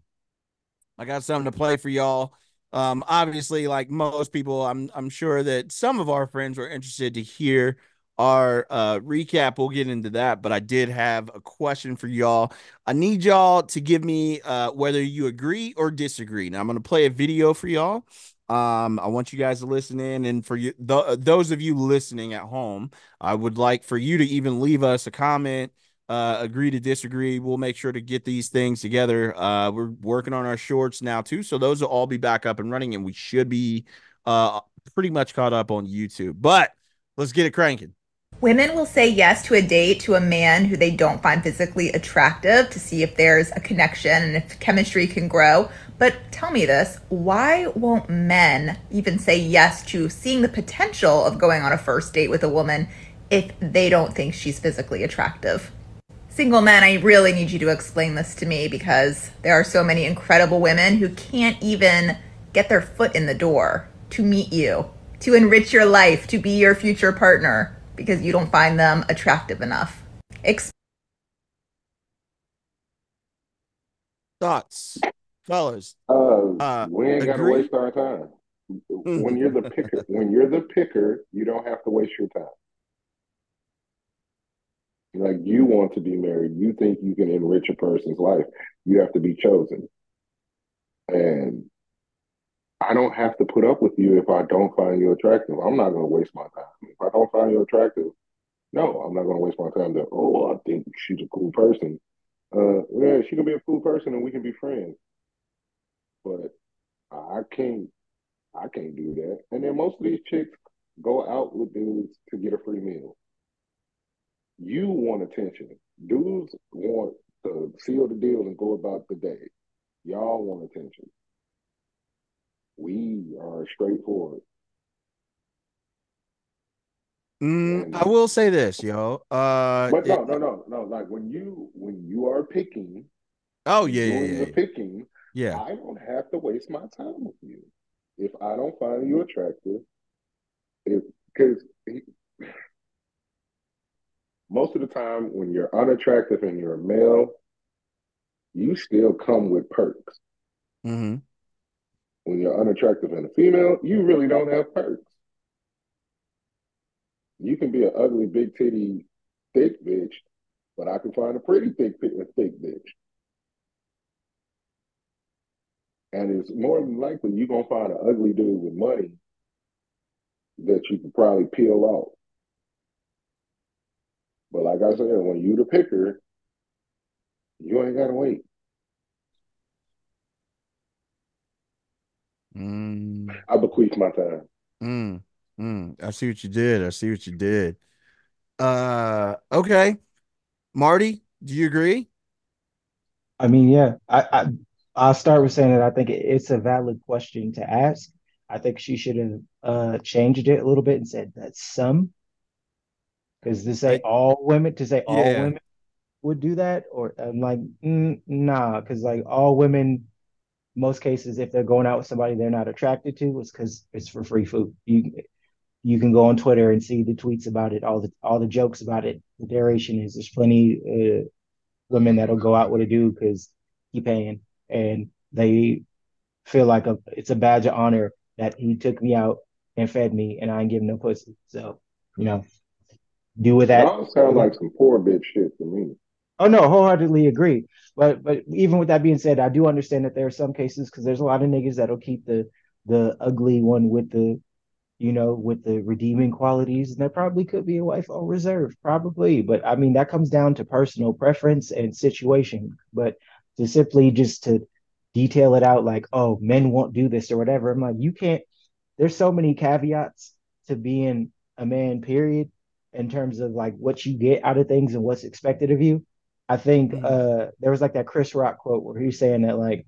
I got something to play for y'all. Um, obviously, like most people, I'm I'm sure that some of our friends were interested to hear our uh recap. We'll get into that, but I did have a question for y'all. I need y'all to give me uh whether you agree or disagree. Now I'm gonna play a video for y'all. Um, I want you guys to listen in, and for you, th- those of you listening at home, I would like for you to even leave us a comment, uh, agree to disagree. We'll make sure to get these things together. Uh, we're working on our shorts now too, so those will all be back up and running, and we should be uh pretty much caught up on YouTube. But let's get it cranking. Women will say yes to a date to a man who they don't find physically attractive to see if there's a connection and if chemistry can grow. But tell me this, why won't men even say yes to seeing the potential of going on a first date with a woman if they don't think she's physically attractive? Single men, I really need you to explain this to me because there are so many incredible women who can't even get their foot in the door to meet you, to enrich your life, to be your future partner because you don't find them attractive enough. Ex- Thoughts, fellas? Uh, Uh, we ain't gotta agree? waste our time. When you're the picker, when you're the picker, you don't have to waste your time. Like you want to be married, you think you can enrich a person's life. You have to be chosen. And I don't have to put up with you if I don't find you attractive. I'm not going to waste my time. If I don't find you attractive, no, I'm not going to waste my time that, oh, I think she's a cool person. Uh, yeah, she can be a cool person and we can be friends. But I can't, I can't do that. And then most of these chicks go out with dudes to get a free meal. You want attention. Dudes want to seal the deal and go about the day. Y'all want attention. We are straightforward. Mm, I And will say this, yo. Uh, but it, no, no, no, no. Like when you when you are picking oh and yeah, yeah, doing yeah, the yeah. picking, Yeah. I don't have to waste my time with you. If I don't find you attractive, if because most of the time when you're unattractive and you're a male, you still come with perks. Mm-hmm. When you're unattractive and a female, you really don't have perks. You can be an ugly, big titty, thick bitch, but I can find a pretty thick, thick, thick bitch. And it's more than likely you're gonna find an ugly dude with money that you could probably peel off. But like I said, when you the picker, you ain't gotta wait. Mm, I bequeath my time. mm, mm. I see what you did. I see what you did. Uh, okay. Marty, do you agree? I mean, yeah, I, I I'll start with saying that I think it- it's a valid question to ask. I think she should have uh changed it a little bit and said that some, because to say I all women, to say all yeah. women would do that, or I'm like, mm, nah, because like all women, most cases, if they're going out with somebody they're not attracted to, it's because it's for free food. You you can go on Twitter and see the tweets about it, all the all the jokes about it. The duration is there's plenty uh, women that'll go out with a dude because he paying and they feel like a, it's a badge of honor that he took me out and fed me and I ain't giving no pussy. So, you know, do with that. Y'all sound like some poor bitch shit to me. Oh no, wholeheartedly agree. But but even with that being said, I do understand that there are some cases because there's a lot of niggas that'll keep the the ugly one with the you know, with the redeeming qualities, and there probably could be a wife on reserve, probably. But I mean, that comes down to personal preference and situation. But to simply just to detail it out like, oh, men won't do this or whatever, I'm like, you can't. There's so many caveats to being a man, period, in terms of like what you get out of things and what's expected of you. I think Mm, uh, there was like that Chris Rock quote where he's saying that like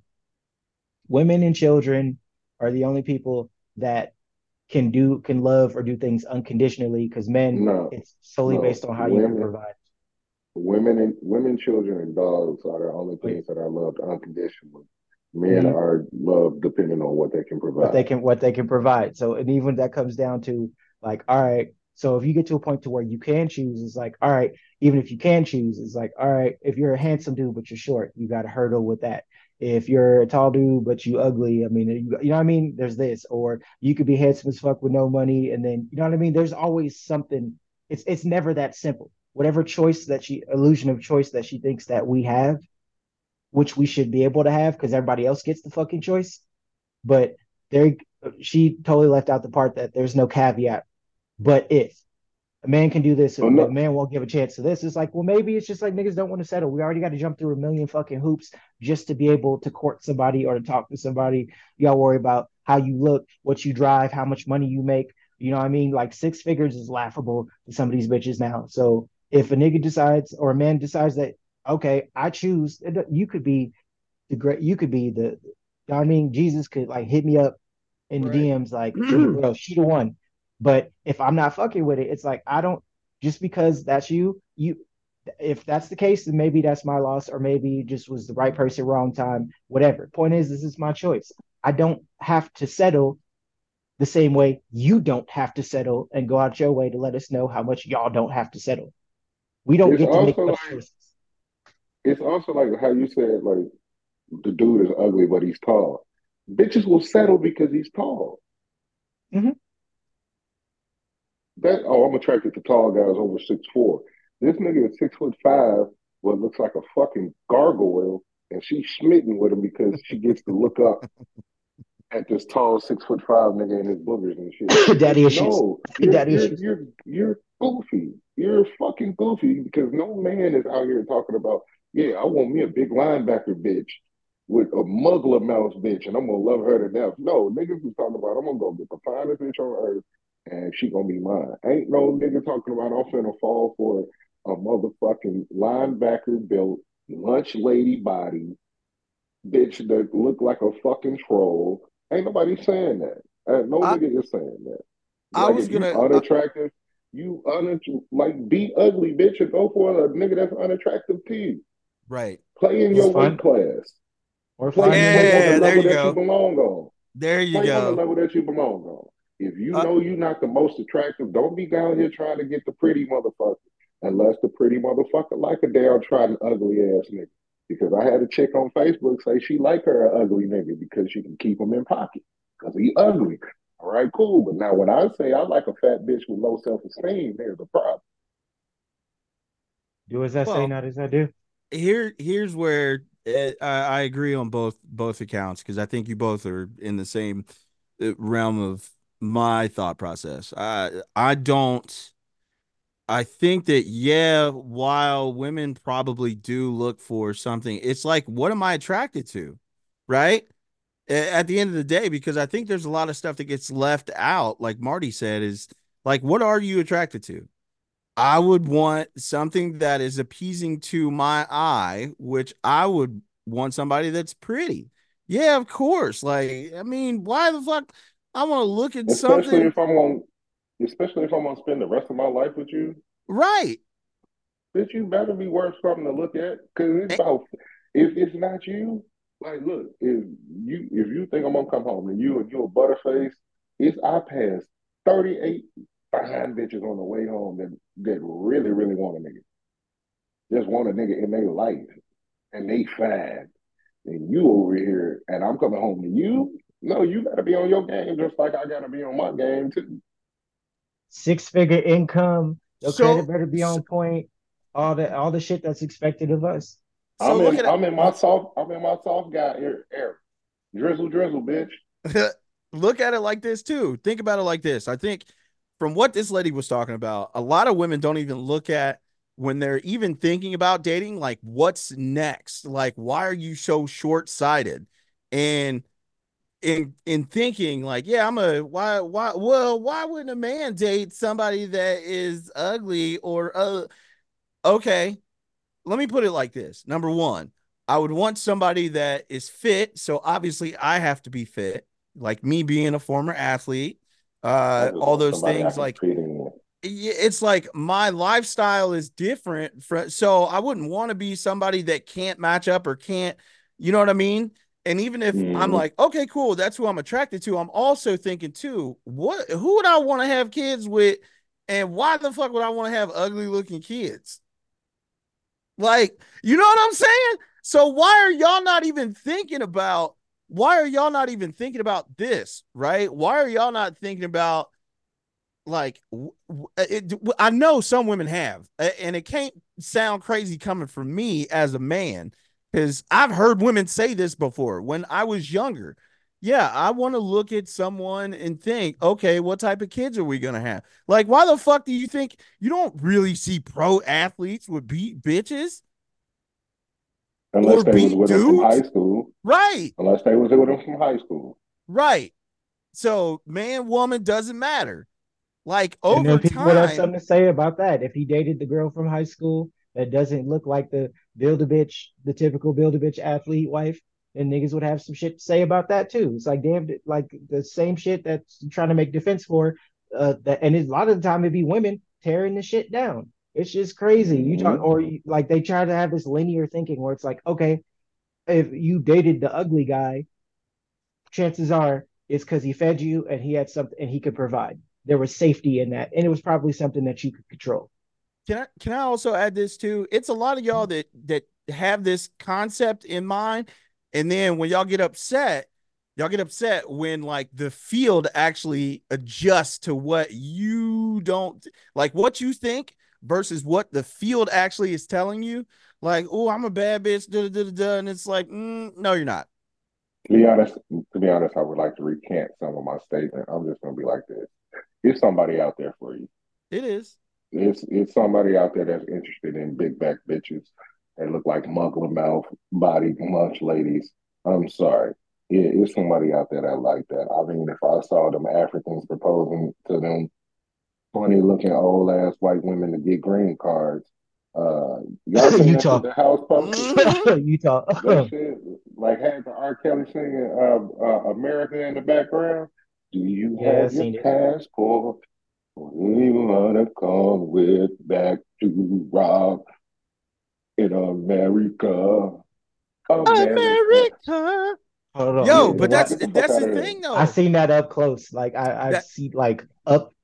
women and children are the only people that can do can love or do things unconditionally because men No, it's solely no. based on how you can Women provide women and women, children and dogs are the only what things that are loved unconditionally. Men are loved depending on what they can what they provide. can what they can provide. So and even that comes down to like, all right, so if you get to a point to where you can choose, it's like, all right, even if you can choose, it's like, all right, if you're a handsome dude but you're short, you got to hurdle with that. If you're a tall dude but you ugly, I mean, you, you know what I mean? There's this, or you could be handsome as fuck with no money, and then you know what I mean? There's always something. It's it's never that simple. Whatever choice that she illusion of choice that she thinks that we have, which we should be able to have because everybody else gets the fucking choice. But there, she totally left out the part that there's no caveat. But if a man can do this, Oh but a no, man won't give a chance to this, it's like, well, maybe it's just like niggas don't want to settle. We already got to jump through a million fucking hoops just to be able to court somebody or to talk to somebody. You got to worry about how you look, what you drive, how much money you make. You know what I mean? Like six figures is laughable to some of these bitches now. So if a nigga decides or a man decides that, okay, I choose, you could be the great, you could be the, you know what I mean? Jesus could like hit me up in the Right. D Ms like, hey, bro, she the one. But if I'm not fucking with it, it's like I don't just because that's you, you if that's the case, then maybe that's my loss, or maybe it just was the right person, wrong time, whatever. Point is, this is my choice. I don't have to settle the same way you don't have to settle and go out your way to let us know how much y'all don't have to settle. We don't It's get to make also much like choices. it's also like how you said like the dude is ugly but he's tall. Bitches will settle because he's tall. Mm-hmm. That oh, I'm attracted to tall guys over six four. This nigga is six foot five, what looks like a fucking gargoyle, and she's smitten with him because she gets to look up at this tall six foot five nigga and his boogers and shit. Daddy Bitch, issues. no, you're Daddy you're issues. you're you're goofy. You're fucking goofy because no man is out here talking about, yeah, I want me a big linebacker bitch with a muggler mouse bitch, and I'm gonna love her to death. No, niggas is talking about I'm gonna go get the finest bitch on earth, and she gonna be mine. Ain't no nigga talking about I'm finna fall for a motherfucking linebacker built lunch lady body bitch that look like a fucking troll. Ain't nobody saying that. Uh, no I nigga is saying that. I Like was if you gonna. Uh, unattractive, you unatt- like be ugly, bitch, and go for a nigga that's unattractive to you. right. Play in Or your S- weight fun. class. Or Play find a play nigga on the Yeah, that there level you that you go. belong on. There you Play on the go. level that you belong on. If you Uh, know you're not the most attractive, don't be down here trying to get the pretty motherfucker. Unless the pretty motherfucker like a downtrodden ugly ass nigga. Because I had a chick on Facebook say she like her ugly nigga because she can keep him in pocket. Because he ugly. All right, cool. But now when I say I like a fat bitch with low self-esteem, there's a problem. do as I say, well, not as I do. here here's where uh, I, I agree on both both accounts because I think you both are in the same uh, realm of my thought process. I I don't. I think that yeah, while women probably do look for something, it's like, what am I attracted to, right? At the end of the day, because I think there's a lot of stuff that gets left out, like Marty said, is like, what are you attracted to? I would want something that is appeasing to my eye, which I would want somebody that's pretty. Yeah, of course. Like, I mean, why the fuck? I want to look at Especially something, if I'm on especially if I'm gonna spend the rest of my life with you, right? bitch, you better be worth something to look at. Cause it's about if it's not you, like look, if you if you think I'm gonna come home and you and you a butterface, it's I passed thirty-eight fine bitches on the way home that that really, really want a nigga. Just want a nigga in their life and they fine. And you over here and I'm coming home to you. No, you gotta be on your game just like I gotta be on my game too. Six figure income, your credit So, better be so, on point. All the all the shit that's expected of us. so I'm look in at I'm in my soft I'm in my soft guy here. Air. Drizzle drizzle, bitch. it. Look at it like this too. Think about it like this. I think from what this lady was talking about, a lot of women don't even look at when they're even thinking about dating, like what's next? Like, why are you so short-sighted? And in in thinking, like, yeah, I'm a why why well, why wouldn't a man date somebody that is ugly or uh okay, let me put it like this. Number one, I would want somebody that is fit. So obviously I have to be fit, like me being a former athlete, I uh, just all want those somebody I things can like fit in. it's like my lifestyle is different from, so I wouldn't want to be somebody that can't match up or can't, you know what I mean? And even if I'm Mm-hmm. like, okay, cool, that's who I'm attracted to, I'm also thinking too, what who would I want to have kids with and why the fuck would I want to have ugly looking kids? Like, you know what I'm saying? So why are y'all not even thinking about why are y'all not even thinking about this, right? Why are y'all not thinking about like it, I know some women have, and it can't sound crazy coming from me as a man because I've heard women say this before when I was younger. Yeah, I want to look at someone and think, okay, what type of kids are we gonna have? Like, why the fuck do you think you don't really see pro athletes would beat bitches or Unless they was beat with him from high dudes? school. Right, Unless they was with him from high school. right. So man, woman doesn't matter. Like And over then people would have time. something to say about that. If he dated the girl from high school that doesn't look like the build a bitch, the typical build a bitch athlete wife, then niggas would have some shit to say about that too. It's like damn, like the same shit that's trying to make defense for. Uh, that and it's, a lot of the time it'd be women tearing the shit down. It's just crazy. You talk Mm-hmm. or you, like they try to have this linear thinking where it's like, okay, if you dated the ugly guy, chances are it's because he fed you and he had something and he could provide. There was safety in that, and it was probably something that you could control. Can I can I also add this too? It's a lot of y'all that that have this concept in mind, and then when y'all get upset, y'all get upset when like the field actually adjusts to what you don't like, what you think versus what the field actually is telling you. Like, oh, I'm a bad bitch, da, da, da, da, and it's like, mm, no, you're not. To be honest, to be honest, I would like to recant some of my statement. I'm just gonna be like this. There's somebody out there for you. It is. It's it's somebody out there that's interested in big back bitches that look like muggle mouth body munch ladies. I'm sorry. Yeah, it's somebody out there that like that. I mean, if I saw them Africans proposing to them funny looking old ass white women to get green cards, uh, y'all seen that Utah, the House posted? Mhm. Utah. That shit like had the R. Kelly singing uh, uh, America in the background. Do you Yeah, I have your seen it. passport? We wanna come with back to rock in America. America. America. Hold on, Yo, Yeah, but man, what? that's get the fuck that's out the of there. thing I though. seen that up close. Like I, I've That seen like up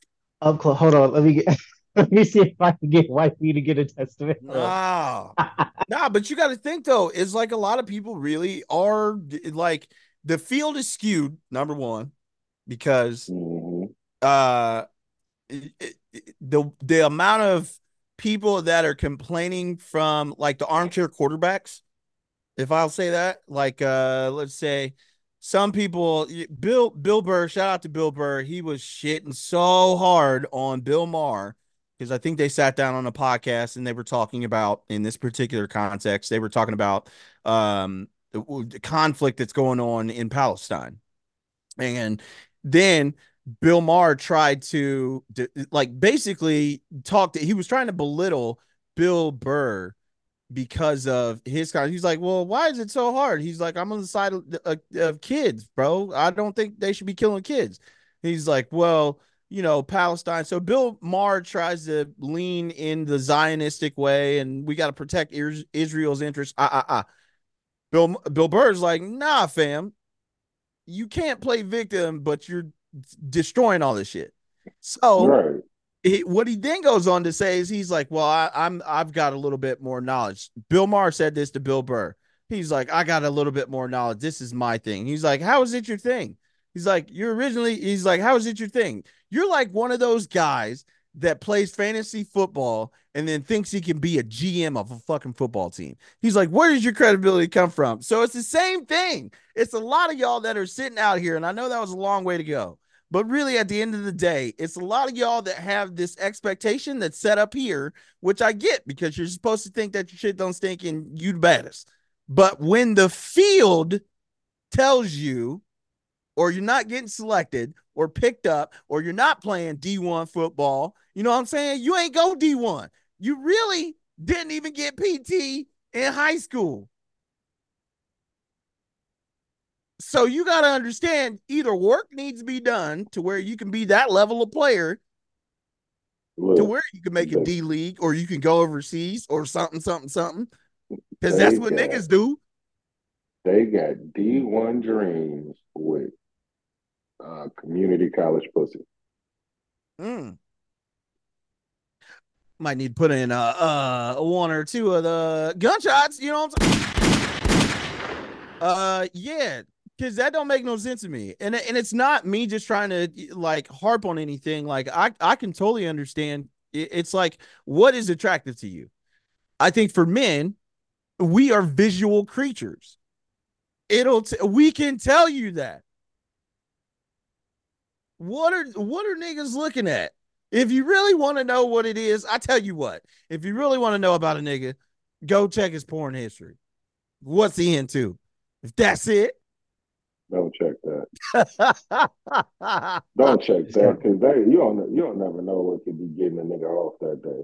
up close. Hold on, let me get. Let me see if I can get wifey to get a testament. Hold nah. on. Nah, but you got to think though, it's like a lot of people really are like the field is skewed, number one, because Mm-hmm. uh it, it, the the amount of people that are complaining from like the armchair quarterbacks, if I'll say that, like uh let's say some people Bill Bill Burr, shout out to Bill Burr, he was shitting so hard on Bill Maher because I think they sat down on a podcast and they were talking about in this particular context, they were talking about um the, the conflict that's going on in Palestine. And then Bill Maher tried to like basically talk to he was trying to belittle Bill Burr because of his kind. He's like, well, why is it so hard? He's like, I'm on the side of, of, of kids, bro. I don't think they should be killing kids. He's like, well, you know, Palestine. So Bill Maher tries to lean in the Zionistic way, and we got to protect Israel's interests. Ah, ah, ah. Bill Bill Burr's like, nah, fam, you can't play victim, but you're destroying all this shit. So Right. he, what he then goes on to say is he's like, well, I, I'm I've got a little bit more knowledge. Bill Maher said this to Bill Burr. He's like, I got a little bit more knowledge. This is my thing. He's like, how is it your thing? He's like, you're originally. He's like, how is it your thing? You're like one of those guys that plays fantasy football and then thinks he can be a G M of a fucking football team. He's like, where does your credibility come from? So it's the same thing. It's a lot of y'all that are sitting out here, and I know that was a long way to go. But really, at the end of the day, it's a lot of y'all that have this expectation that's set up here, which I get because you're supposed to think that your shit don't stink and you the baddest. But when the field tells you, or you're not getting selected or picked up, or you're not playing D one football, you know what I'm saying? You ain't go D one. You really didn't even get P T in high school. So you got to understand either work needs to be done to where you can be that level of player to Look, where you can make a they, D league or you can go overseas or something, something, something. Because they that's what got niggas do. they got D one dreams with uh, community college pussy. Mm. Might need to put in uh, uh one or two of the gunshots, you know what I'm saying? Uh yeah, because that don't make no sense to me. And, and it's not me just trying to like harp on anything. Like I, I can totally understand. It's like, what is attractive to you? I think for men, we are visual creatures. It'll t- we can tell you that. What are what are niggas looking at? If you really want to know what it is, I tell you what. If you really want to know about a nigga, go check his porn history. What's he into? If that's it, Don't check that. Don't check It's that got because they you don't you don't never know what could be getting a nigga off that day.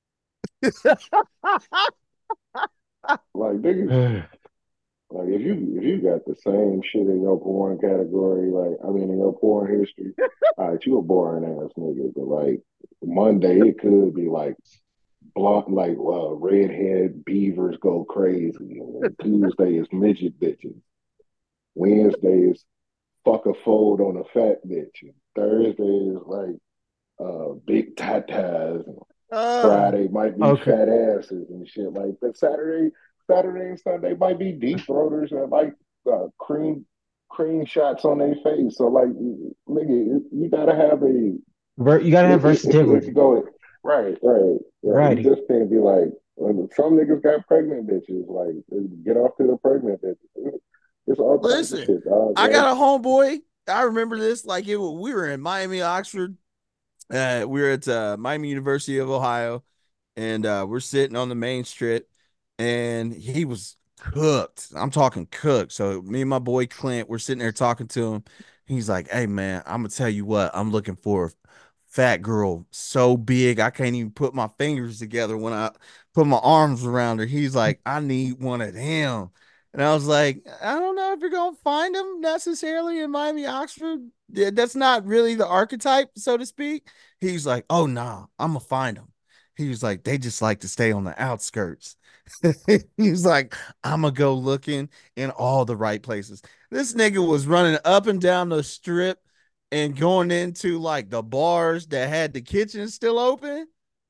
Like niggas, like if you if you got the same shit in your porn category, like I mean in your porn history, all right, you a boring ass nigga. But like Monday, it could be like blonde, like uh, redhead beavers go crazy. And Tuesday is midget bitches. Wednesday is fuck a fold on a fat bitch. And Thursday is like uh big tatas. And Uh, Friday might be okay. fat asses and shit like that. Saturday, Saturday and Sunday might be deep throaters and like uh, cream cream shots on their face. So like, nigga, you gotta have a. Ver- you gotta have It, it, it could versatility. go right, right, right. You Variety. just can't be like when some niggas got pregnant bitches. Like get off to the pregnant bitches. It's all types of listen, shit, dog. I Like got a homeboy. I remember this like it. We were in Miami, Oxford. Uh, we were at uh, Miami University of Ohio, and uh, we're sitting on the main strip, and he was cooked. I'm talking cooked. So me and my boy Clint, we're sitting there talking to him. He's like, "Hey man, I'm gonna tell you what. I'm looking for a fat girl so big I can't even put my fingers together when I put my arms around her." He's like, "I need one of them." And I was like, I don't know if you're gonna find them necessarily in Miami, Oxford. Yeah, that's not really the archetype, so to speak. He's like, oh no, nah, I'm gonna find them. He was like, they just like to stay on the outskirts. He was like, I'm gonna go looking in all the right places. This nigga was running up and down the strip and going into like the bars that had the kitchen still open.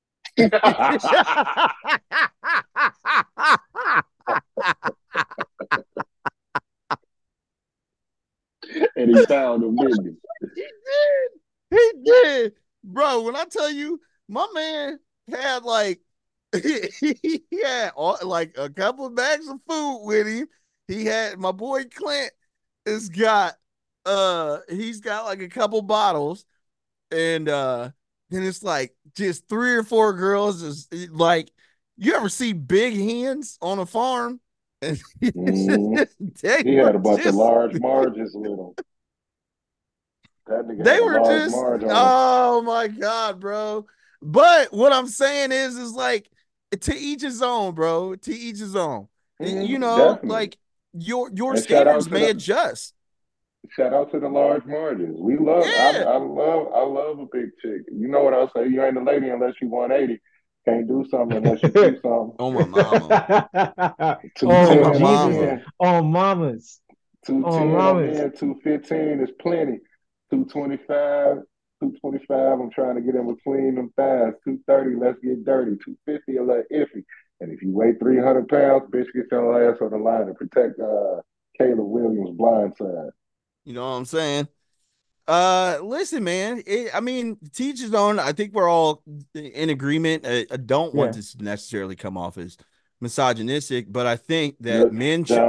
and he found them, didn't He did. He did. Bro, when I tell you, my man had like he had all, like a couple of bags of food with him. He had my boy Clint has got uh he's got like a couple bottles and uh then it's like just three or four girls is like you ever see big hens on a farm? And he? Mm-hmm. they He were had a bunch of just large marges with him. That nigga they had a were large just marge on him. oh my god, bro. But what I'm saying is is like to each his own, bro. To each his own. You Mm-hmm, know, definitely. like your your And shout out standards to may the adjust. shout out to the large margins. We love I, Yeah. I love I love a big chick. You know what I'll say? You ain't a lady unless you one eighty. Can't do something unless you two something. Oh my mama. Two Oh my Oh ten, I'm Jesus. mama. in. Oh mamas. Two Oh ten, I'm mamas. in. Two fifteen is plenty. Two twenty five, two twenty five. I'm trying to get in between them thighs. Two thirty, let's get dirty. Two fifty, a little iffy. And if you weigh three hundred pounds, bitch, get your ass on the line to protect uh, Caleb Williams' blind side. You know what I'm saying? Uh, listen, man. It, I mean, teach his own. I think we're all in agreement. I, I don't want Yeah. this to necessarily come off as misogynistic, but I think that The, men should. the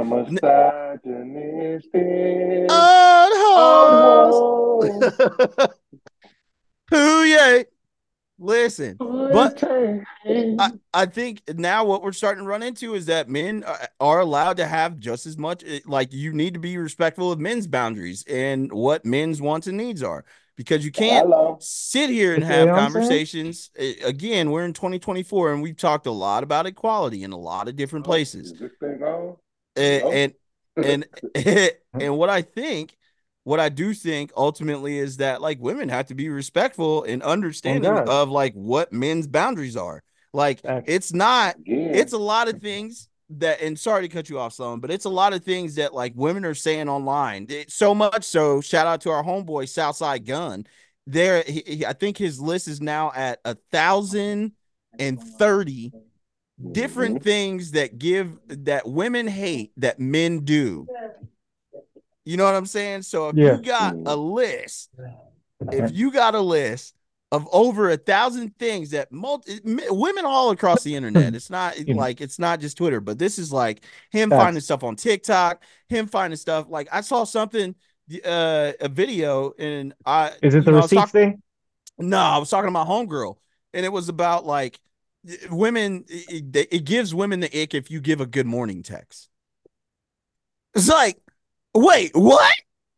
misogynistic old Old hoe. hoes. Who yay? Listen, but I, I think now what we're starting to run into is that men are, are allowed to have just as much. Like you need to be respectful of men's boundaries and what men's wants and needs are, because you can't Hello. sit here and You know have what I'm saying? conversations. Again, we're in twenty twenty-four and we've talked a lot about equality in a lot of different Oh, places. is this thing on? Hello? And and and, and what I think, what I do think ultimately is that like women have to be respectful and On understanding God. of like what men's boundaries are. Like Facts. it's not, it's Again. a lot of things that, and sorry to cut you off, Sloan, but it's a lot of things that like women are saying online. It, so much so, shout out to our homeboy Southside Gun. There, he, he- I think his list is now at a thousand and thirty Mm-hmm. different things that give that women hate that men do. You know what I'm saying? So if Yeah. you got a Mm-hmm. list, if you got a list of over a thousand things that multi, women all across the internet, it's not You know, like it's not just Twitter, but this is like him finding facts. stuff on TikTok, him finding stuff like I saw something, uh, a video, and I, Is it you the know, I was receipts talking. thing? No, I was talking about homegirl, and it was about like women. It, it gives women the ick if you give a good morning text. It's like, wait, what?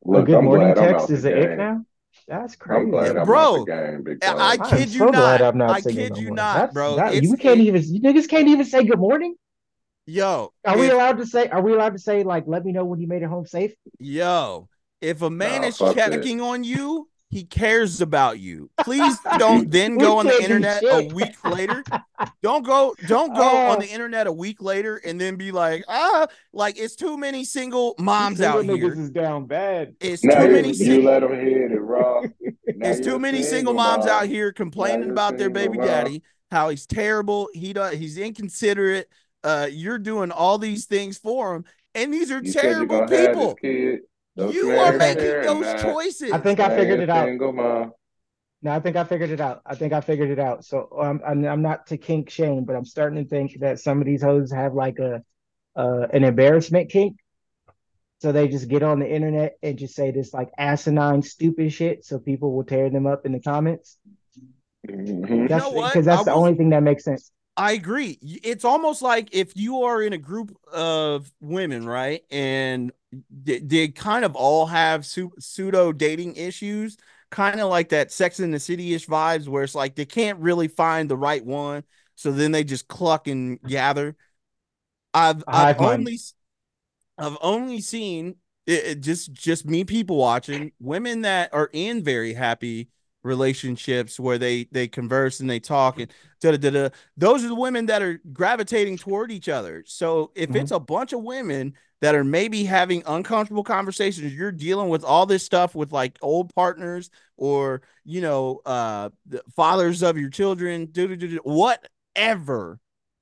A Look, good I'm morning glad I'm text out the is an ick game. now? That's I'm Yeah, glad crazy. I'm out the bro. game, big I, I dog. I am kid you so glad not. I'm not I single kid no you more. not, That's bro. that It's you can't it. even you niggas can't even say good morning. Yo, Are we if allowed to say are we allowed to say like let me know when you made it home safe? yo, if a man Nah, is fuck that. checking on you, he cares about you. Please don't You then We go on the can't do internet a shit. week later. Don't go, don't go on Uh the internet a week later and then be like, ah, like it's too many single these moms single out niggas here. is down bad. It's now too many you si- you let them hit it raw. Now it's too you're a many single single moms out mom. here Now complaining you're a about their single baby mom. daddy, how he's terrible, he does he's inconsiderate. Uh, you're doing all these things for him, and these are You said you're terrible gonna have this people. kid. Don't you You are marry a Okay. making parent those now. I choices. think I Now figured you're a it out. single mom. No, I think I figured it out. I think I figured it out. So um, I'm I'm not to kink shame, but I'm starting to think that some of these hoes have like a uh, an embarrassment kink. So they just get on the internet and just say this like asinine, stupid shit, so people will tear them up in the comments. Hmm. You know That's what? because I that's the will. only thing that makes sense. I agree. It's almost like if you are in a group of women, right? And they, they kind of all have su- pseudo dating issues, kind of like that Sex in the City ish vibes, where it's like they can't really find the right one. So then they just cluck and gather. I've A I've hive mind. only I've only seen it, it just just me people watching women that are in very happy relationships where they they converse and they talk and da da da. da. Those are the women that are gravitating toward each other. So if it's Mhm. a bunch of women that are maybe having uncomfortable conversations, you're dealing with all this stuff with like old partners or you know uh the fathers of your children, do do do whatever.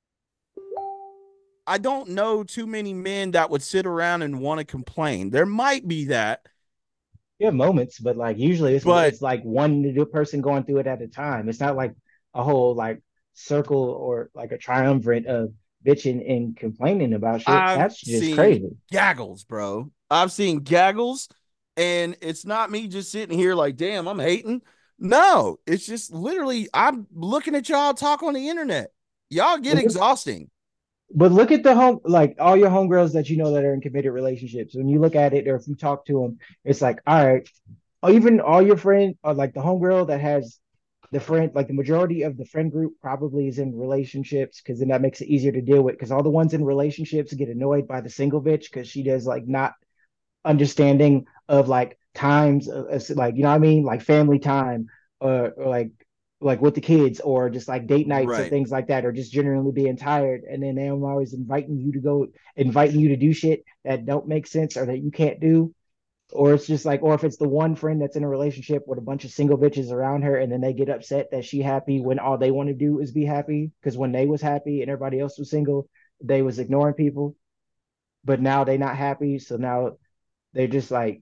I don't know too many men that would sit around and want to complain. There might be that, You have moments, but like usually it's but it's like one person going through it at a time. It's not like a whole like circle or like a triumvirate of bitching and complaining about shit. I've That's just seen crazy. gaggles, bro. I've seen gaggles, and it's not me just sitting here like, damn, I'm hating. No, it's just literally I'm looking at y'all talk on the internet. Y'all get But look, exhausting. but look at the home, like all your homegirls that you know that are in committed relationships. When you look at it, or if you talk to them, it's like, all right, or even all your friends, or like the homegirl that has the friend, like the majority of the friend group probably is in relationships because then that makes it easier to deal with. Because all the ones in relationships get annoyed by the single bitch because she does like not understanding of like times, uh, like you know what I mean, like family time, or, or like like with the kids, or just like date nights and Right. things like that, or just generally being tired. And then they're always inviting you to go, inviting you to do shit that don't make sense or that you can't do. Or it's just like, or if it's the one friend that's in a relationship with a bunch of single bitches around her, and then they get upset that she happy when all they want to do is be happy because when they was happy and everybody else was single, they was ignoring people. But now they not happy, so now they're just like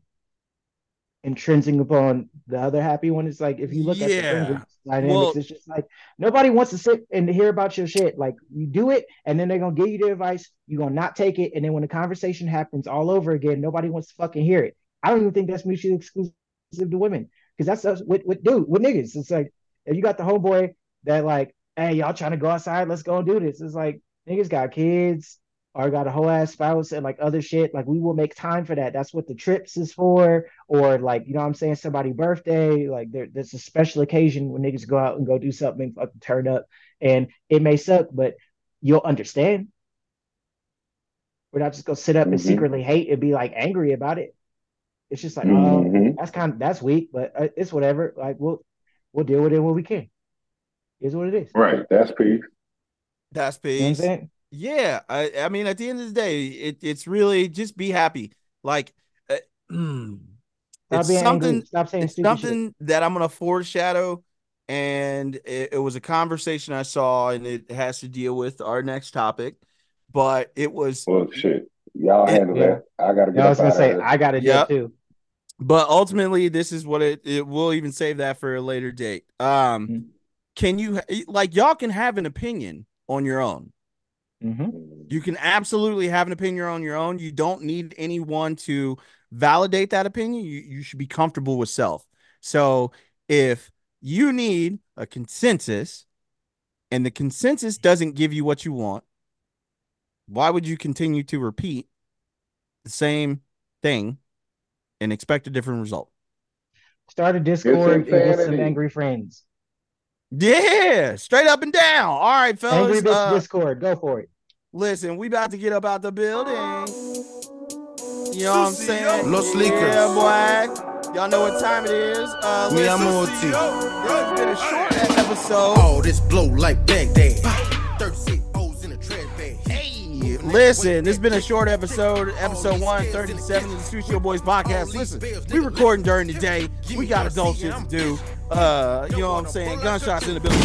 intrinsing upon the other happy one. It's like if you look at the friend group Yeah. dynamics, Well, it's just like nobody wants to sit and hear about your shit. Like you do it, and then they're gonna give you the advice. You're gonna not take it, and then when the conversation happens all over again, nobody wants to fucking hear it. I don't even think that's mutually exclusive to women because that's us with with dude with niggas. It's like if you got the homeboy that like, hey, y'all trying to go outside? Let's go and do this. It's like niggas got kids or got a whole ass spouse and like other shit. Like we will make time for that. That's what the trips is for. Or like, you know what I'm saying, somebody's birthday. Like there, there's a special occasion when niggas go out and go do something and fucking turn up. And it may suck, but you'll understand. We're not just gonna sit up and Hmm. secretly hate and be like angry about it. It's just like, oh, Hmm. that's kind of that's weak, but uh, it's whatever. Like we'll we'll deal with it when we can. Is what it is. Right. That's peace. that's You know what I'm peace. saying? Yeah, I I mean at the end of the day, it it's really just be happy. Like uh, Stop it's being angry. something Stop saying it's stupid shit. something that I'm gonna foreshadow, and it, it was a conversation I saw, and it has to deal with our next topic. But it was Well, shit. Y'all it. handle Yeah. that. I got to Yeah, get I was up gonna out of say here. I got a dip Yep. too. But ultimately, this is what it. It will even save that for a later date. Um, can you like y'all can have an opinion on your own? Mm-hmm. You can absolutely have an opinion on your own. You don't need anyone to validate that opinion. You, you should be comfortable with self. So if you need a consensus and the consensus doesn't give you what you want, why would you continue to repeat the same thing and expect a different result. Start a Discord and get some insanity. angry friends. Yeah, straight up and down. All right, fellas. Angry bitch uh, Discord. Go for it. Listen, we about to get up out the building. You know what I'm saying? Los Lakers. Yeah, boy. Y'all know what time it is. Uh, Me listen, amo this ti. has been a short episode. Oh, this blow like Baghdad. thirty-six O's in a trash bag. Hey, listen, this has been a short episode, episode one thirty-seven of the Studio Boys podcast. Listen, we recording during the day. We got adult shit to do. Uh, you know what I'm saying? Gunshots in the building.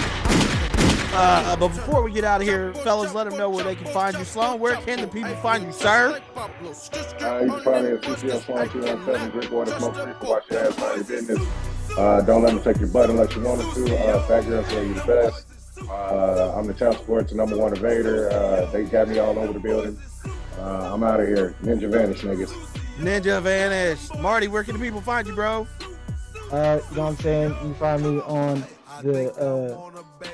Uh, but before we get out of here, fellas, let them know where they can find you. Sloan, where can the people find you, sir? Uh, you can find me at C C L Swan two one seven. Drink water, smoke free, wash your ass, mind your business. Uh, don't let them take your butt unless you want them to. Uh, Fat Girl say you the best. Uh, I'm the Town Sports number one invader. Uh, they got me all over the building. Uh, I'm out of here. Ninja Vanish, niggas. Ninja Vanish. Marty, where can the people find you, bro? Uh, you know what I'm saying? You can find me on the uh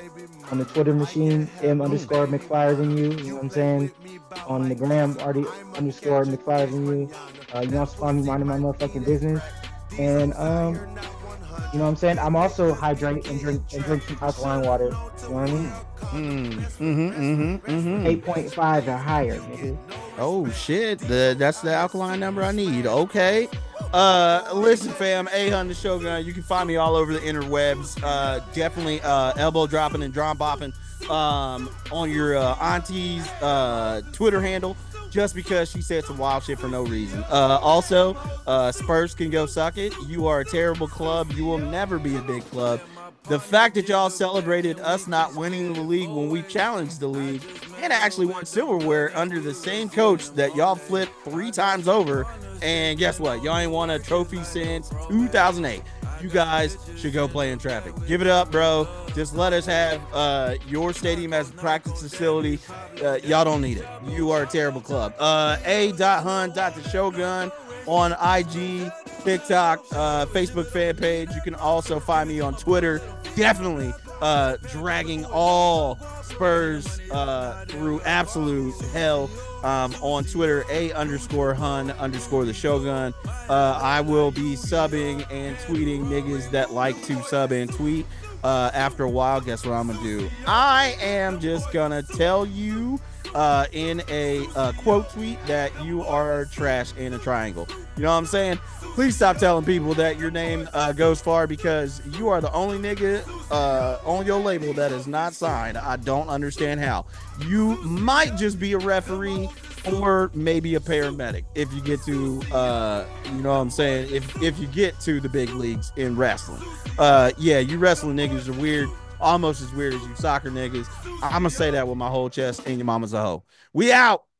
on the Twitter machine, M underscore McFire than you. You know what I'm saying? On the gram, Artie underscore McFire than you. Uh, you can also find me minding my motherfucking business. And um, you know what I'm saying? I'm also hydrate and drink and drink some alkaline water. You know what I mean? Mm, mm-hmm, mm-hmm, mm-hmm. eight point five or higher, nigga. Oh shit, the, that's the alkaline number I need. Okay. Uh, listen, fam, A-Hun the Shogun. You can find me all over the interwebs. Uh, definitely uh, elbow dropping and drum bopping um, on your uh, auntie's uh, Twitter handle just because she said some wild shit for no reason. Uh, also, uh, Spurs can go suck it. You are a terrible club. You will never be a big club. The fact that y'all celebrated us not winning the league when we challenged the league and actually won silverware under the same coach that y'all flipped three times over. And guess what? Y'all ain't won a trophy since two thousand eight. You guys should go play in traffic. Give it up, bro. Just let us have uh, your stadium as a practice facility. Uh, y'all don't need it. You are a terrible club. Uh, A.Hun.The Shogun on I G, TikTok, uh, Facebook fan page. You can also find me on Twitter. Definitely uh, dragging all Spurs uh, through absolute hell. Um, on Twitter, a underscore hun underscore the Shogun. Uh, I will be subbing and tweeting niggas that like to sub and tweet. Uh, after a while, guess what I'm gonna do? I am just gonna tell you uh, in a uh, quote tweet that you are trash in a triangle. You know what I'm saying? Please stop telling people that your name uh, goes far because you are the only nigga uh, on your label that is not signed. I don't understand how. You might just be a referee or maybe a paramedic if you get to, uh, you know what I'm saying, if, if you get to the big leagues in wrestling. Uh, yeah, you wrestling niggas are weird, almost as weird as you soccer niggas. I'm going to say that with my whole chest, and your mama's a hoe. We out.